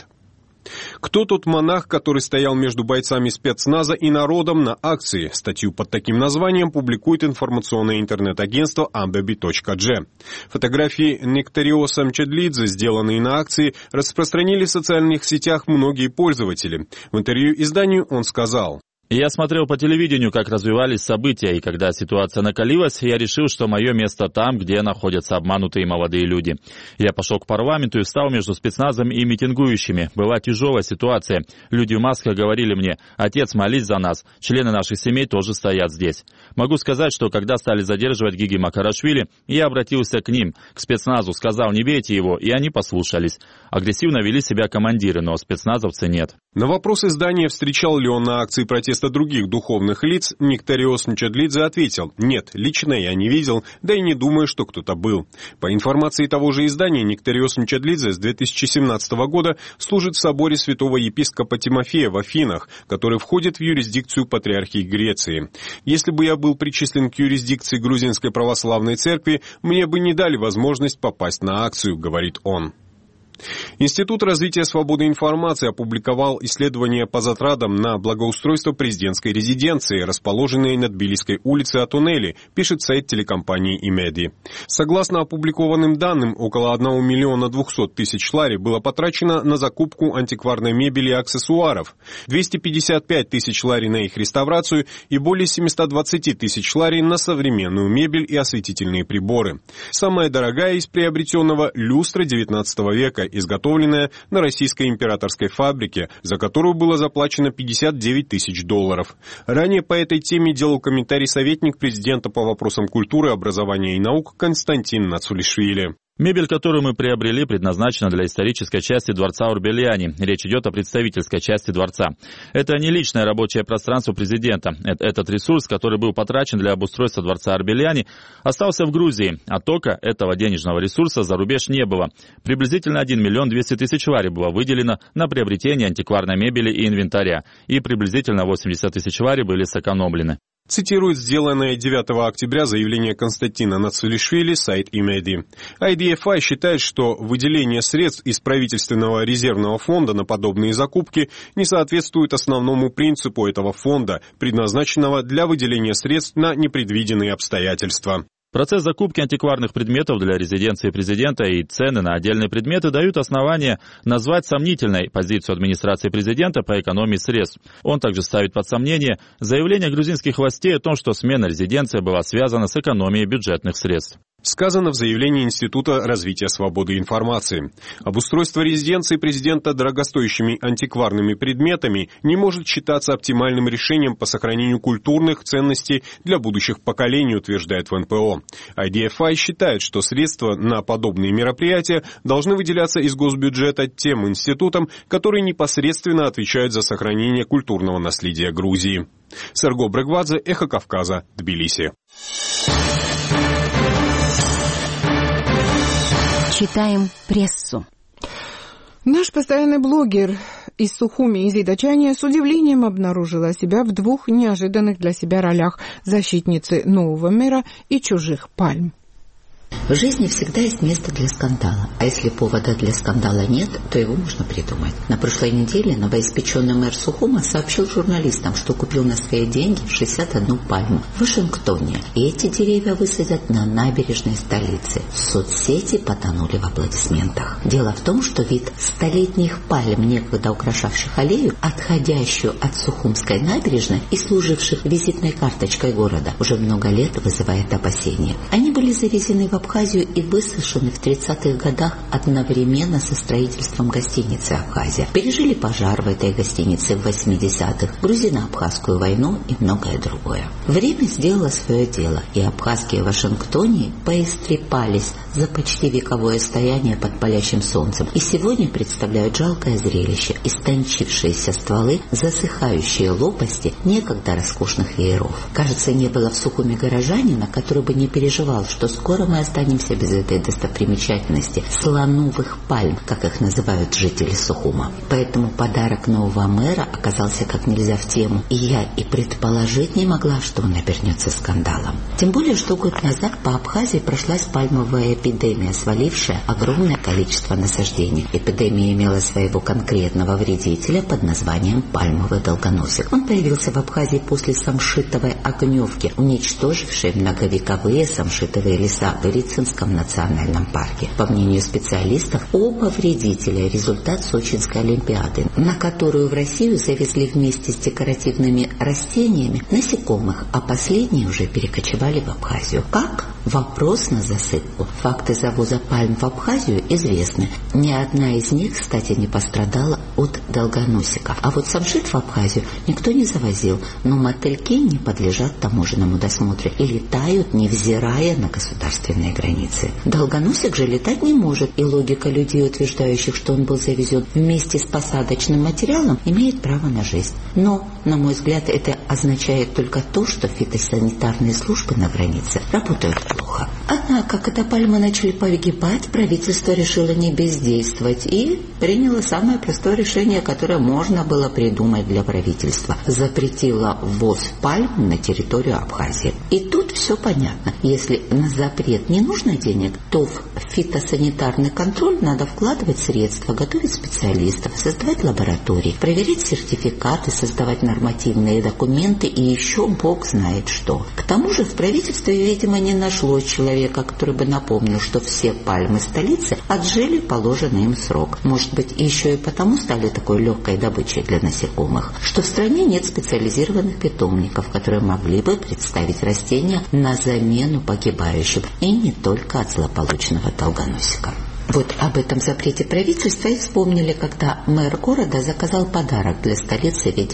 Кто тот монах, который стоял между бойцами спецназа и народом на акции? Статью под таким названием публикует информационное интернет-агентство ambebi.g. Фотографии Нектариоса Мчедлидзе, сделанные на акции, распространили в социальных сетях многие пользователи. В интервью изданию он сказал: «Я смотрел по телевидению, как развивались события, и когда ситуация накалилась, я решил, что мое место там, где находятся обманутые молодые люди. Я пошел к парламенту и встал между спецназом и митингующими. Была тяжелая ситуация. Люди в масках говорили мне: «Отец, молись за нас. Члены наших семей тоже стоят здесь». Могу сказать, что когда стали задерживать Гиги Макарашвили, я обратился к ним, к спецназу, сказал: «Не бейте его», и они послушались. Агрессивно вели себя командиры, но спецназовцы нет. На вопрос издания, встречал ли он на акции протеста других духовных лиц, Нектариос Мчедлидзе ответил: «Нет, лично я не видел, да и не думаю, что кто-то был». По информации того же издания, Нектариос Мчедлидзе с 2017 года служит в соборе святого епископа Тимофея в Афинах, который входит в юрисдикцию Патриархии Греции. «Если бы я был причислен к юрисдикции Грузинской православной церкви, мне бы не дали возможность попасть на акцию», говорит он. Институт развития свободы информации опубликовал исследование по затратам на благоустройство президентской резиденции, расположенной на Тбилисской улице Атунели, пишет сайт телекомпании Имеди. Согласно опубликованным данным, около 1 200 000 лари было потрачено на закупку антикварной мебели и аксессуаров, 255 000 лари на их реставрацию и более 720 000 лари на современную мебель и осветительные приборы. Самая дорогая из приобретенного — люстра XIX века изготовленная на российской императорской фабрике, за которую было заплачено $59 тысяч. Ранее по этой теме делал комментарий советник президента по вопросам культуры, образования и наук Константин Нацулишвили. Мебель, которую мы приобрели, предназначена для исторической части дворца Орбеляни. Речь идет о представительской части дворца. Это не личное рабочее пространство президента. Этот ресурс, который был потрачен для обустройства дворца Орбеляни, остался в Грузии. Оттока этого денежного ресурса за рубеж не было. Приблизительно 1 200 000 лари было выделено на приобретение антикварной мебели и инвентаря. И приблизительно 80 000 лари были сэкономлены. Цитирует сделанное 9 октября заявление Константина Нацулишвили сайт Имеди. IDFI считает, что выделение средств из правительственного резервного фонда на подобные закупки не соответствует основному принципу этого фонда, предназначенного для выделения средств на непредвиденные обстоятельства. Процесс закупки антикварных предметов для резиденции президента и цены на отдельные предметы дают основания назвать сомнительной позицию администрации президента по экономии средств. Он также ставит под сомнение заявление грузинских властей о том, что смена резиденции была связана с экономией бюджетных средств. Сказано в заявлении Института развития свободы информации. Обустройство резиденции президента дорогостоящими антикварными предметами не может считаться оптимальным решением по сохранению культурных ценностей для будущих поколений, утверждает в НПО. IDFI считает, что средства на подобные мероприятия должны выделяться из госбюджета тем институтам, которые непосредственно отвечают за сохранение культурного наследия Грузии. Серго Брегвадзе, Эхо Кавказа, Тбилиси. Читаем прессу. Наш постоянный блогер из Сухуми Изида Чаня с удивлением обнаружила себя в 2 неожиданных для себя ролях защитницы нового мира и чужих пальм. В жизни всегда есть место для скандала, а если повода для скандала нет, то его можно придумать. На прошлой неделе новоиспеченный мэр Сухума сообщил журналистам, что купил на свои деньги 61 пальму в Вашингтоне, и эти деревья высадят на набережной столицы. Соцсети потонули в аплодисментах. Дело в том, что вид столетних пальм, некогда украшавших аллею, отходящую от Сухумской набережной и служивших визитной карточкой города, уже много лет вызывает опасения. Они были завезены в Абхазию и высушены в 30-х годах одновременно со строительством гостиницы «Абхазия». Пережили пожар в этой гостинице в 80-х, грузино-абхазскую войну и многое другое. Время сделало свое дело, и абхазские Вашингтоне поистрепались за почти вековое стояние под палящим солнцем, и сегодня представляют жалкое зрелище: истончившиеся стволы, засыхающие лопасти некогда роскошных вееров. Кажется, не было в Сухуме горожанина, который бы не переживал, что скоро мы останемся без этой достопримечательности слоновых пальм, как их называют жители Сухума. Поэтому подарок нового мэра оказался как нельзя в тему, и я и предположить не могла, что он обернется скандалом. Тем более, что год назад по Абхазии прошлась пальмовая эпидемия, свалившая огромное количество насаждений. Эпидемия имела своего конкретного вредителя под названием пальмовый долгоносик. Он появился в Абхазии после самшитовой огневки, уничтожившей многовековые самшитовые леса в Ирицинском национальном парке. По мнению специалистов, оба вредителя – результат Сочинской олимпиады, на которую в Россию завезли вместе с декоративными растениями насекомых, а последние уже перекочевали в Абхазию. Как? Вопрос на засыпку. Факты завоза пальм в Абхазию известны. Ни одна из них, кстати, не пострадала от долгоносика. А вот самшит в Абхазию никто не завозил, но мотыльки не подлежат таможенному досмотру и летают, невзирая на государственные границы. Долгоносик же летать не может, и логика людей, утверждающих, что он был завезен вместе с посадочным материалом, имеет право на жизнь. Но, на мой взгляд, это означает только то, что фитосанитарные службы на границе работают плохо. Однако, когда пальмы начали погибать, правительство решило не бездействовать и приняло самое простое решение, которое можно было придумать для правительства. Запретило ввоз пальм на территорию Абхазии. И тут все понятно. Если на запрет не нужно денег, то в фитосанитарный контроль надо вкладывать средства, готовить специалистов, создавать лаборатории, проверять сертификаты, создавать нормативные документы и еще бог знает что. К тому же в правительстве, видимо, не нашлось человека, который бы напомнил, что все пальмы столицы отжили положенный им срок. Может быть, еще и потому стали такой легкой добычей для насекомых, что в стране нет специализированных питомников, которые могли бы представить растения на замену погибающим, и не только от злополучного долгоносика. Вот об этом запрете правительства и вспомнили, когда мэр города заказал подарок для столицы в виде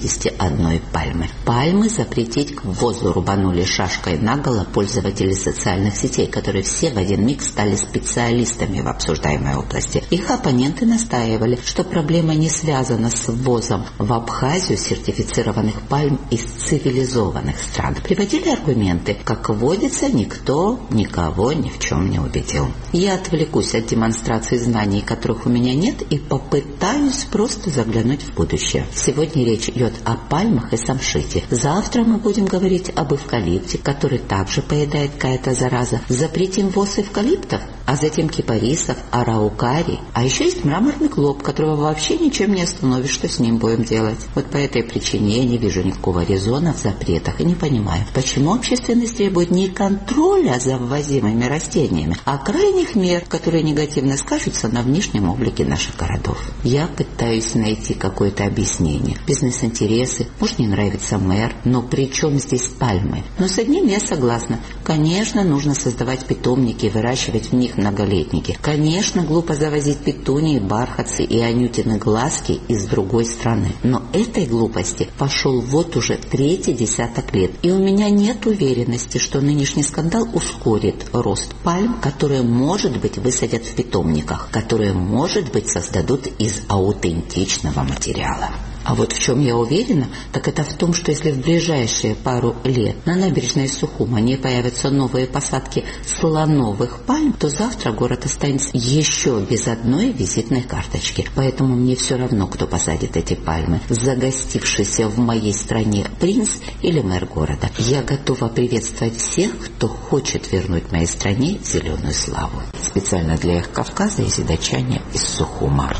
61 пальмы. Пальмы запретить к ввозу рубанули шашкой наголо пользователи социальных сетей, которые все в один миг стали специалистами в обсуждаемой области. Их оппоненты настаивали, что проблема не связана с ввозом в Абхазию сертифицированных пальм из цивилизованных стран. Приводили аргументы. Как водится, никто никого ни в чем не убедил. Я отвлекусь от демонстрации знаний, которых у меня нет, и попытаюсь просто заглянуть в будущее. Сегодня речь идет о пальмах и самшите. Завтра мы будем говорить об эвкалипте, который также поедает какая-то зараза. Запретим ввоз эвкалиптов, а затем кипарисов, араукарий. А еще есть мраморный клоп, которого вообще ничем не остановишь, что с ним будем делать. Вот по этой причине я не вижу никакого резона в запретах и не понимаю, почему общественность требует не контроля за ввозимыми растениями, а крайних мер, которые негативно скажутся на внешнем облике наших городов. Я пытаюсь найти какое-то объяснение. Бизнес-интересы, может, не нравится мэр, но при чем здесь пальмы? Но с одним я согласна. Конечно, нужно создавать питомники и выращивать в них многолетники. Конечно, глупо завозить петунии, бархатцы и анютины глазки из другой страны. Но этой глупости пошел вот уже 3-й десяток лет. И у меня нет уверенности, что нынешний скандал ускорит рост пальм, которые, может быть, высадят в питомниках, которые, может быть, создадут из аутентичного материала. А вот в чем я уверена, так это в том, что если в ближайшие пару лет на набережной Сухума не появятся новые посадки слоновых пальм, то завтра город останется еще без одной визитной карточки. Поэтому мне все равно, кто посадит эти пальмы, загостившийся в моей стране принц или мэр города. Я готова приветствовать всех, кто хочет вернуть моей стране зеленую славу. Специально для Эхо Кавказа из Дачани из Сухума.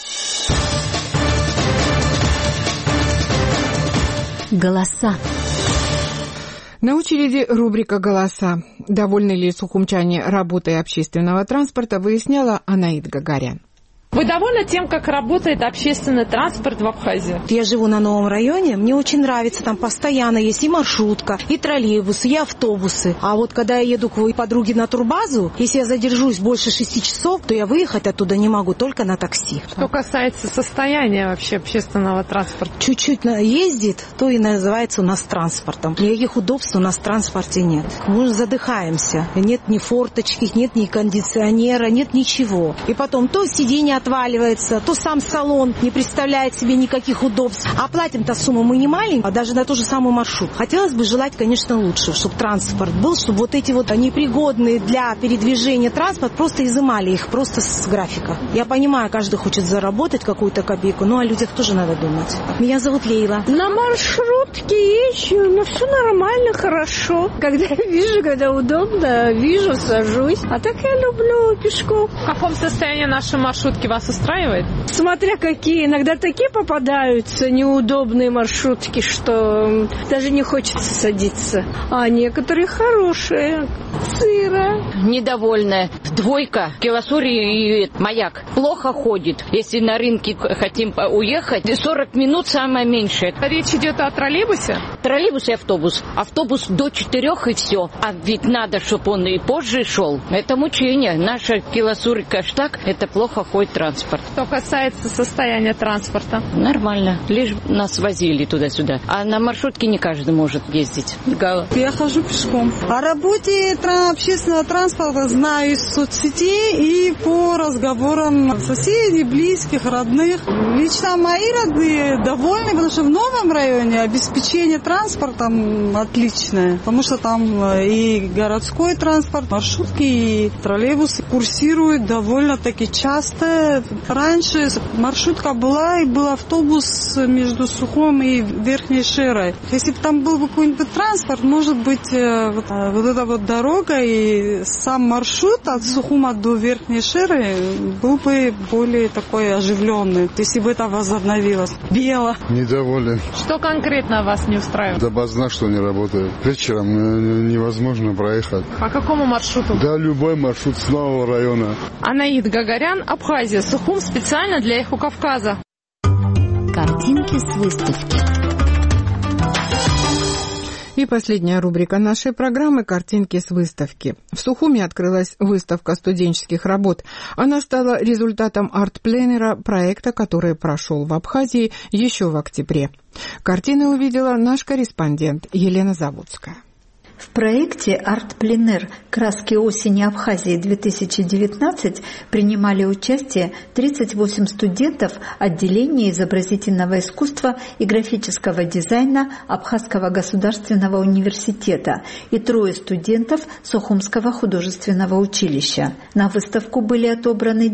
Голоса. На очереди рубрика «Голоса». Довольны ли сухумчане работой общественного транспорта, выясняла Анаид Гагарян. Вы довольны тем, как работает общественный транспорт в Абхазии? Я живу на новом районе, мне очень нравится, там постоянно есть и маршрутка, и троллейбусы, и автобусы. А вот когда я еду к подруге на турбазу, если я задержусь больше 6 часов, то я выехать оттуда не могу, только на такси. Что касается состояния вообще общественного транспорта? Чуть-чуть ездит, то и называется у нас транспортом. Никаких удобств у нас в транспорте нет. Мы задыхаемся. Нет ни форточки, нет ни кондиционера, нет ничего. И потом то сиденье отваливается, то сам салон не представляет себе никаких удобств. А платим-то сумму мы не маленькую, а даже на тот же самый маршрут. Хотелось бы желать, конечно, лучше, чтобы транспорт был, чтобы вот эти вот непригодные для передвижения транспорт просто изымали их просто с графика. Я понимаю, каждый хочет заработать какую-то копейку, но о людях тоже надо думать. Меня зовут Лейла. На маршрутке езжу, но все нормально, хорошо. Когда вижу, когда удобно, вижу, сажусь. А так я люблю пешком. В каком состоянии наши маршрутки вас устраивает? Смотря какие. Иногда такие попадаются неудобные маршрутки, что даже не хочется садиться. А некоторые хорошие. Сыро. Недовольная. Двойка. Килосури и Маяк. Плохо ходит. Если на рынке хотим уехать, 40 минут самое меньшее. Речь идет о троллейбусе? Троллейбус и автобус. Автобус до 4 и все. А ведь надо, чтобы он и позже шел. Это мучение. Наша Килосури Каштак, это плохо ходит транспорт. Что касается состояния транспорта? Нормально. Лишь нас возили туда-сюда. А на маршрутке не каждый может ездить. Я хожу пешком. О работе общественного транспорта знаю из соцсетей и по разговорам соседей, близких, родных. Лично мои родные довольны, потому что в новом районе обеспечение транспортом отличное. Потому что там и городской транспорт, маршрутки, и троллейбусы курсируют довольно-таки часто. Раньше маршрутка была и был автобус между Сухом и Верхней Шерой. Если бы там был какой-нибудь транспорт, может быть, вот эта вот дорога и сам маршрут от Сухума до Верхней Шеры был бы более такой оживленный, если бы это возобновилось. Бело. Недоволен. Что конкретно вас не устраивает? Допоздна, что не работает. Вечером невозможно проехать. По какому маршруту? Да, любой маршрут с нового района. Анаид Гагарян, Абхазия, Сухум, специально для Эхо Кавказа. Картинки с выставки. И последняя рубрика нашей программы «Картинки с выставки». В Сухуме открылась выставка студенческих работ. Она стала результатом арт-пленера проекта, который прошел в Абхазии еще в октябре. Картины увидела наш корреспондент Елена Заводская. В проекте «Арт-пленер. Краски осени Абхазии-2019» принимали участие 38 студентов отделения изобразительного искусства и графического дизайна Абхазского государственного университета и 3 студентов Сухумского художественного училища. На выставку были отобраны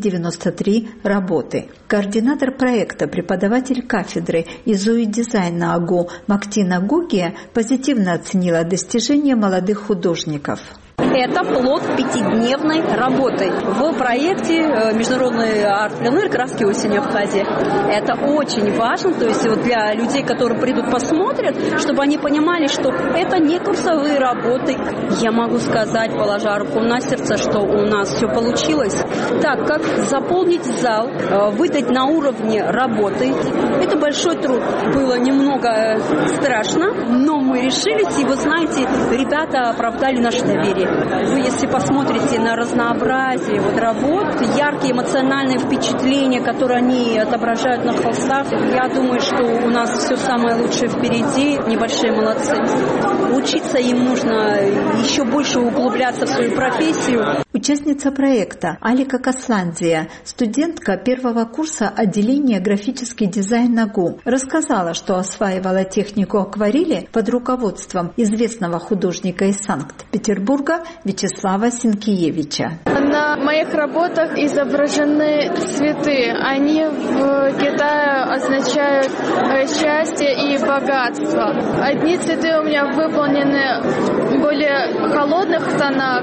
93 работы. Координатор проекта, преподаватель кафедры изуи-дизайна АГУ Мактина Гогия позитивно оценила достижения молодых художников. Это плод 5-дневной работы в проекте «Международный арт-пленер. Краски осени Абхазии». Это очень важно, то есть вот для людей, которые придут посмотрят, чтобы они понимали, что это не курсовые работы. Я могу сказать, положа руку на сердце, что у нас все получилось. Так как заполнить зал, выдать на уровне работы, это большой труд. Было немного страшно, но мы решились, и вы знаете, ребята оправдали наше доверие. Вы, если посмотрите на разнообразие работ, яркие эмоциональные впечатления, которые они отображают на холстах, я думаю, что у нас все самое лучшее впереди. Небольшие молодцы. Учиться им нужно еще больше углубляться в свою профессию. Участница проекта Алика Касландия, студентка 1-го курса отделения графический дизайн АГУ, рассказала, что осваивала технику акварели под руководством известного художника из Санкт-Петербурга Вячеслава Синкиевича. На моих работах изображены цветы. Они в Китае означают счастье и богатство. Одни цветы у меня выполнены в более холодных тонах,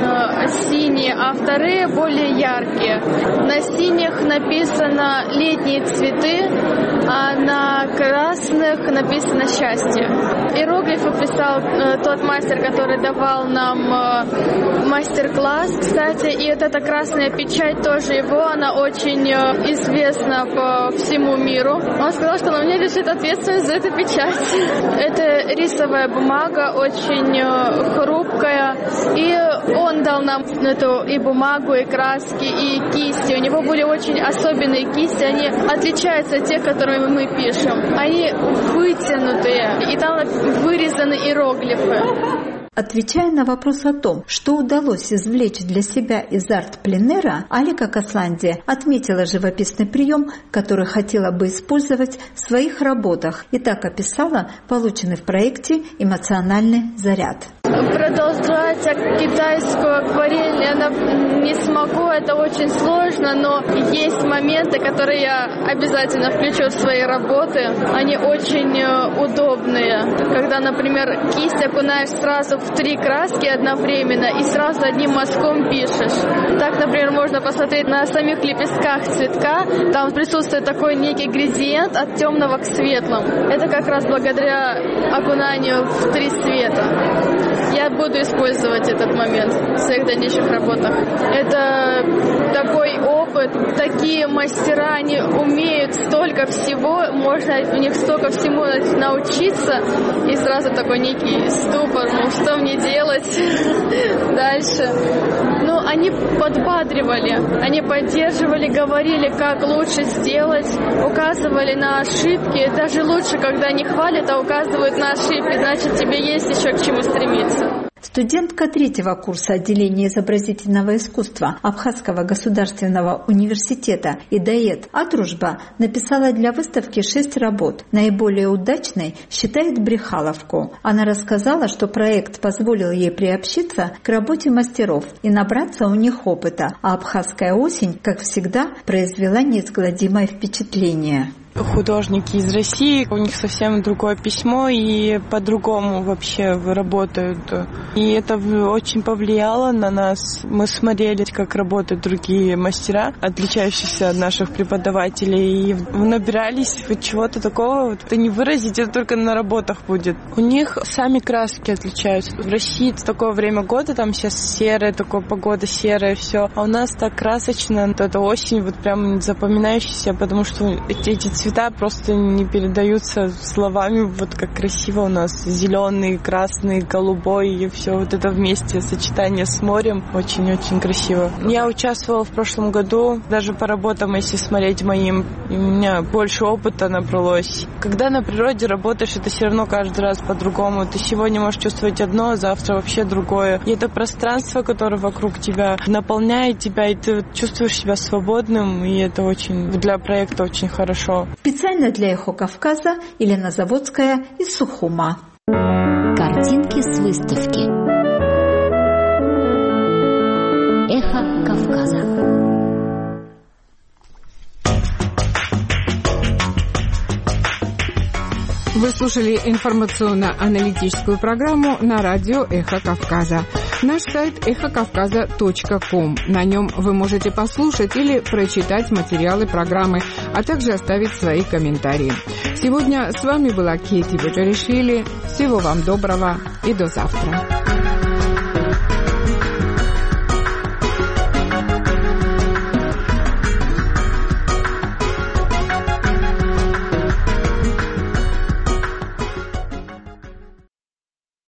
синие, а вторые более яркие. На синих написано «летние цветы», а на красных написано «счастье». Иероглифы писал тот мастер, который давал нам мастер-класс, кстати, и вот эта красная печать тоже его, она очень известна по всему миру. Он сказал, что на мне лежит ответственность за эту печать. Это рисовая бумага, очень хрупкая, и он дал нам эту и бумагу, и краски, и кисти. У него были очень особенные кисти, они отличаются от тех, которыми мы пишем. Они вытянутые, и там вырезаны иероглифы. Отвечая на вопрос о том, что удалось извлечь для себя из арт-пленера, Алика Касландия отметила живописный прием, который хотела бы использовать в своих работах, и так описала полученный в проекте эмоциональный заряд. Продолжать китайскую акварель я не смогу, это очень сложно, но есть моменты, которые я обязательно включу в свои работы. Они очень удобные. Когда, например, кисть окунаешь сразу в 3 краски одновременно и сразу одним мазком пишешь. Так, например, можно посмотреть на самих лепестках цветка. Там присутствует такой некий градиент от темного к светлому. Это как раз благодаря окунанию в 3 цвета. Я буду использовать этот момент в своих дальнейших работах. Это такой опыт, такие мастера, они умеют столько всего, можно у них столько всему научиться, и сразу такой некий ступор, ну что мне делать дальше. Ну, они подбадривали, они поддерживали, говорили, как лучше сделать, указывали на ошибки. Даже лучше, когда не хвалят, а указывают на ошибки, значит, тебе есть еще к чему стремиться. Студентка 3-го курса отделения изобразительного искусства Абхазского государственного университета Идает Атружба написала для выставки 6 работ. Наиболее удачной считает Брехаловку. Она рассказала, что проект позволил ей приобщиться к работе мастеров и набраться у них опыта, а абхазская осень, как всегда, произвела неизгладимое впечатление. Художники из России, у них совсем другое письмо и по-другому вообще работают. И это очень повлияло на нас. Мы смотрели, как работают другие мастера, отличающиеся от наших преподавателей, и набирались чего-то такого. Это не выразить, это только на работах будет. У них сами краски отличаются. В России такое время года, там сейчас серая, такая погода серая, все. А у нас так красочно. Это осень вот прям запоминающаяся, потому что эти цвета просто не передаются словами, вот как красиво у нас. Зеленый, красный, голубой, и все вот это вместе, сочетание с морем. Очень-очень красиво. Я участвовала в прошлом году, даже по работам, если смотреть моим, и у меня больше опыта набралось. Когда на природе работаешь, это все равно каждый раз по-другому. Ты сегодня можешь чувствовать одно, а завтра вообще другое. И это пространство, которое вокруг тебя, наполняет тебя, и ты чувствуешь себя свободным, и это очень для проекта очень хорошо. Специально для «Эхо Кавказа» Елена Заводская из Сухума. Картинки с выставки. Эхо Кавказа. Вы слушали информационно-аналитическую программу на радио «Эхо Кавказа». Наш сайт эхокавказа.ком. На нем вы можете послушать или прочитать материалы программы, а также оставить свои комментарии. Сегодня с вами была Кети Бочаришвили. Всего вам доброго и до завтра.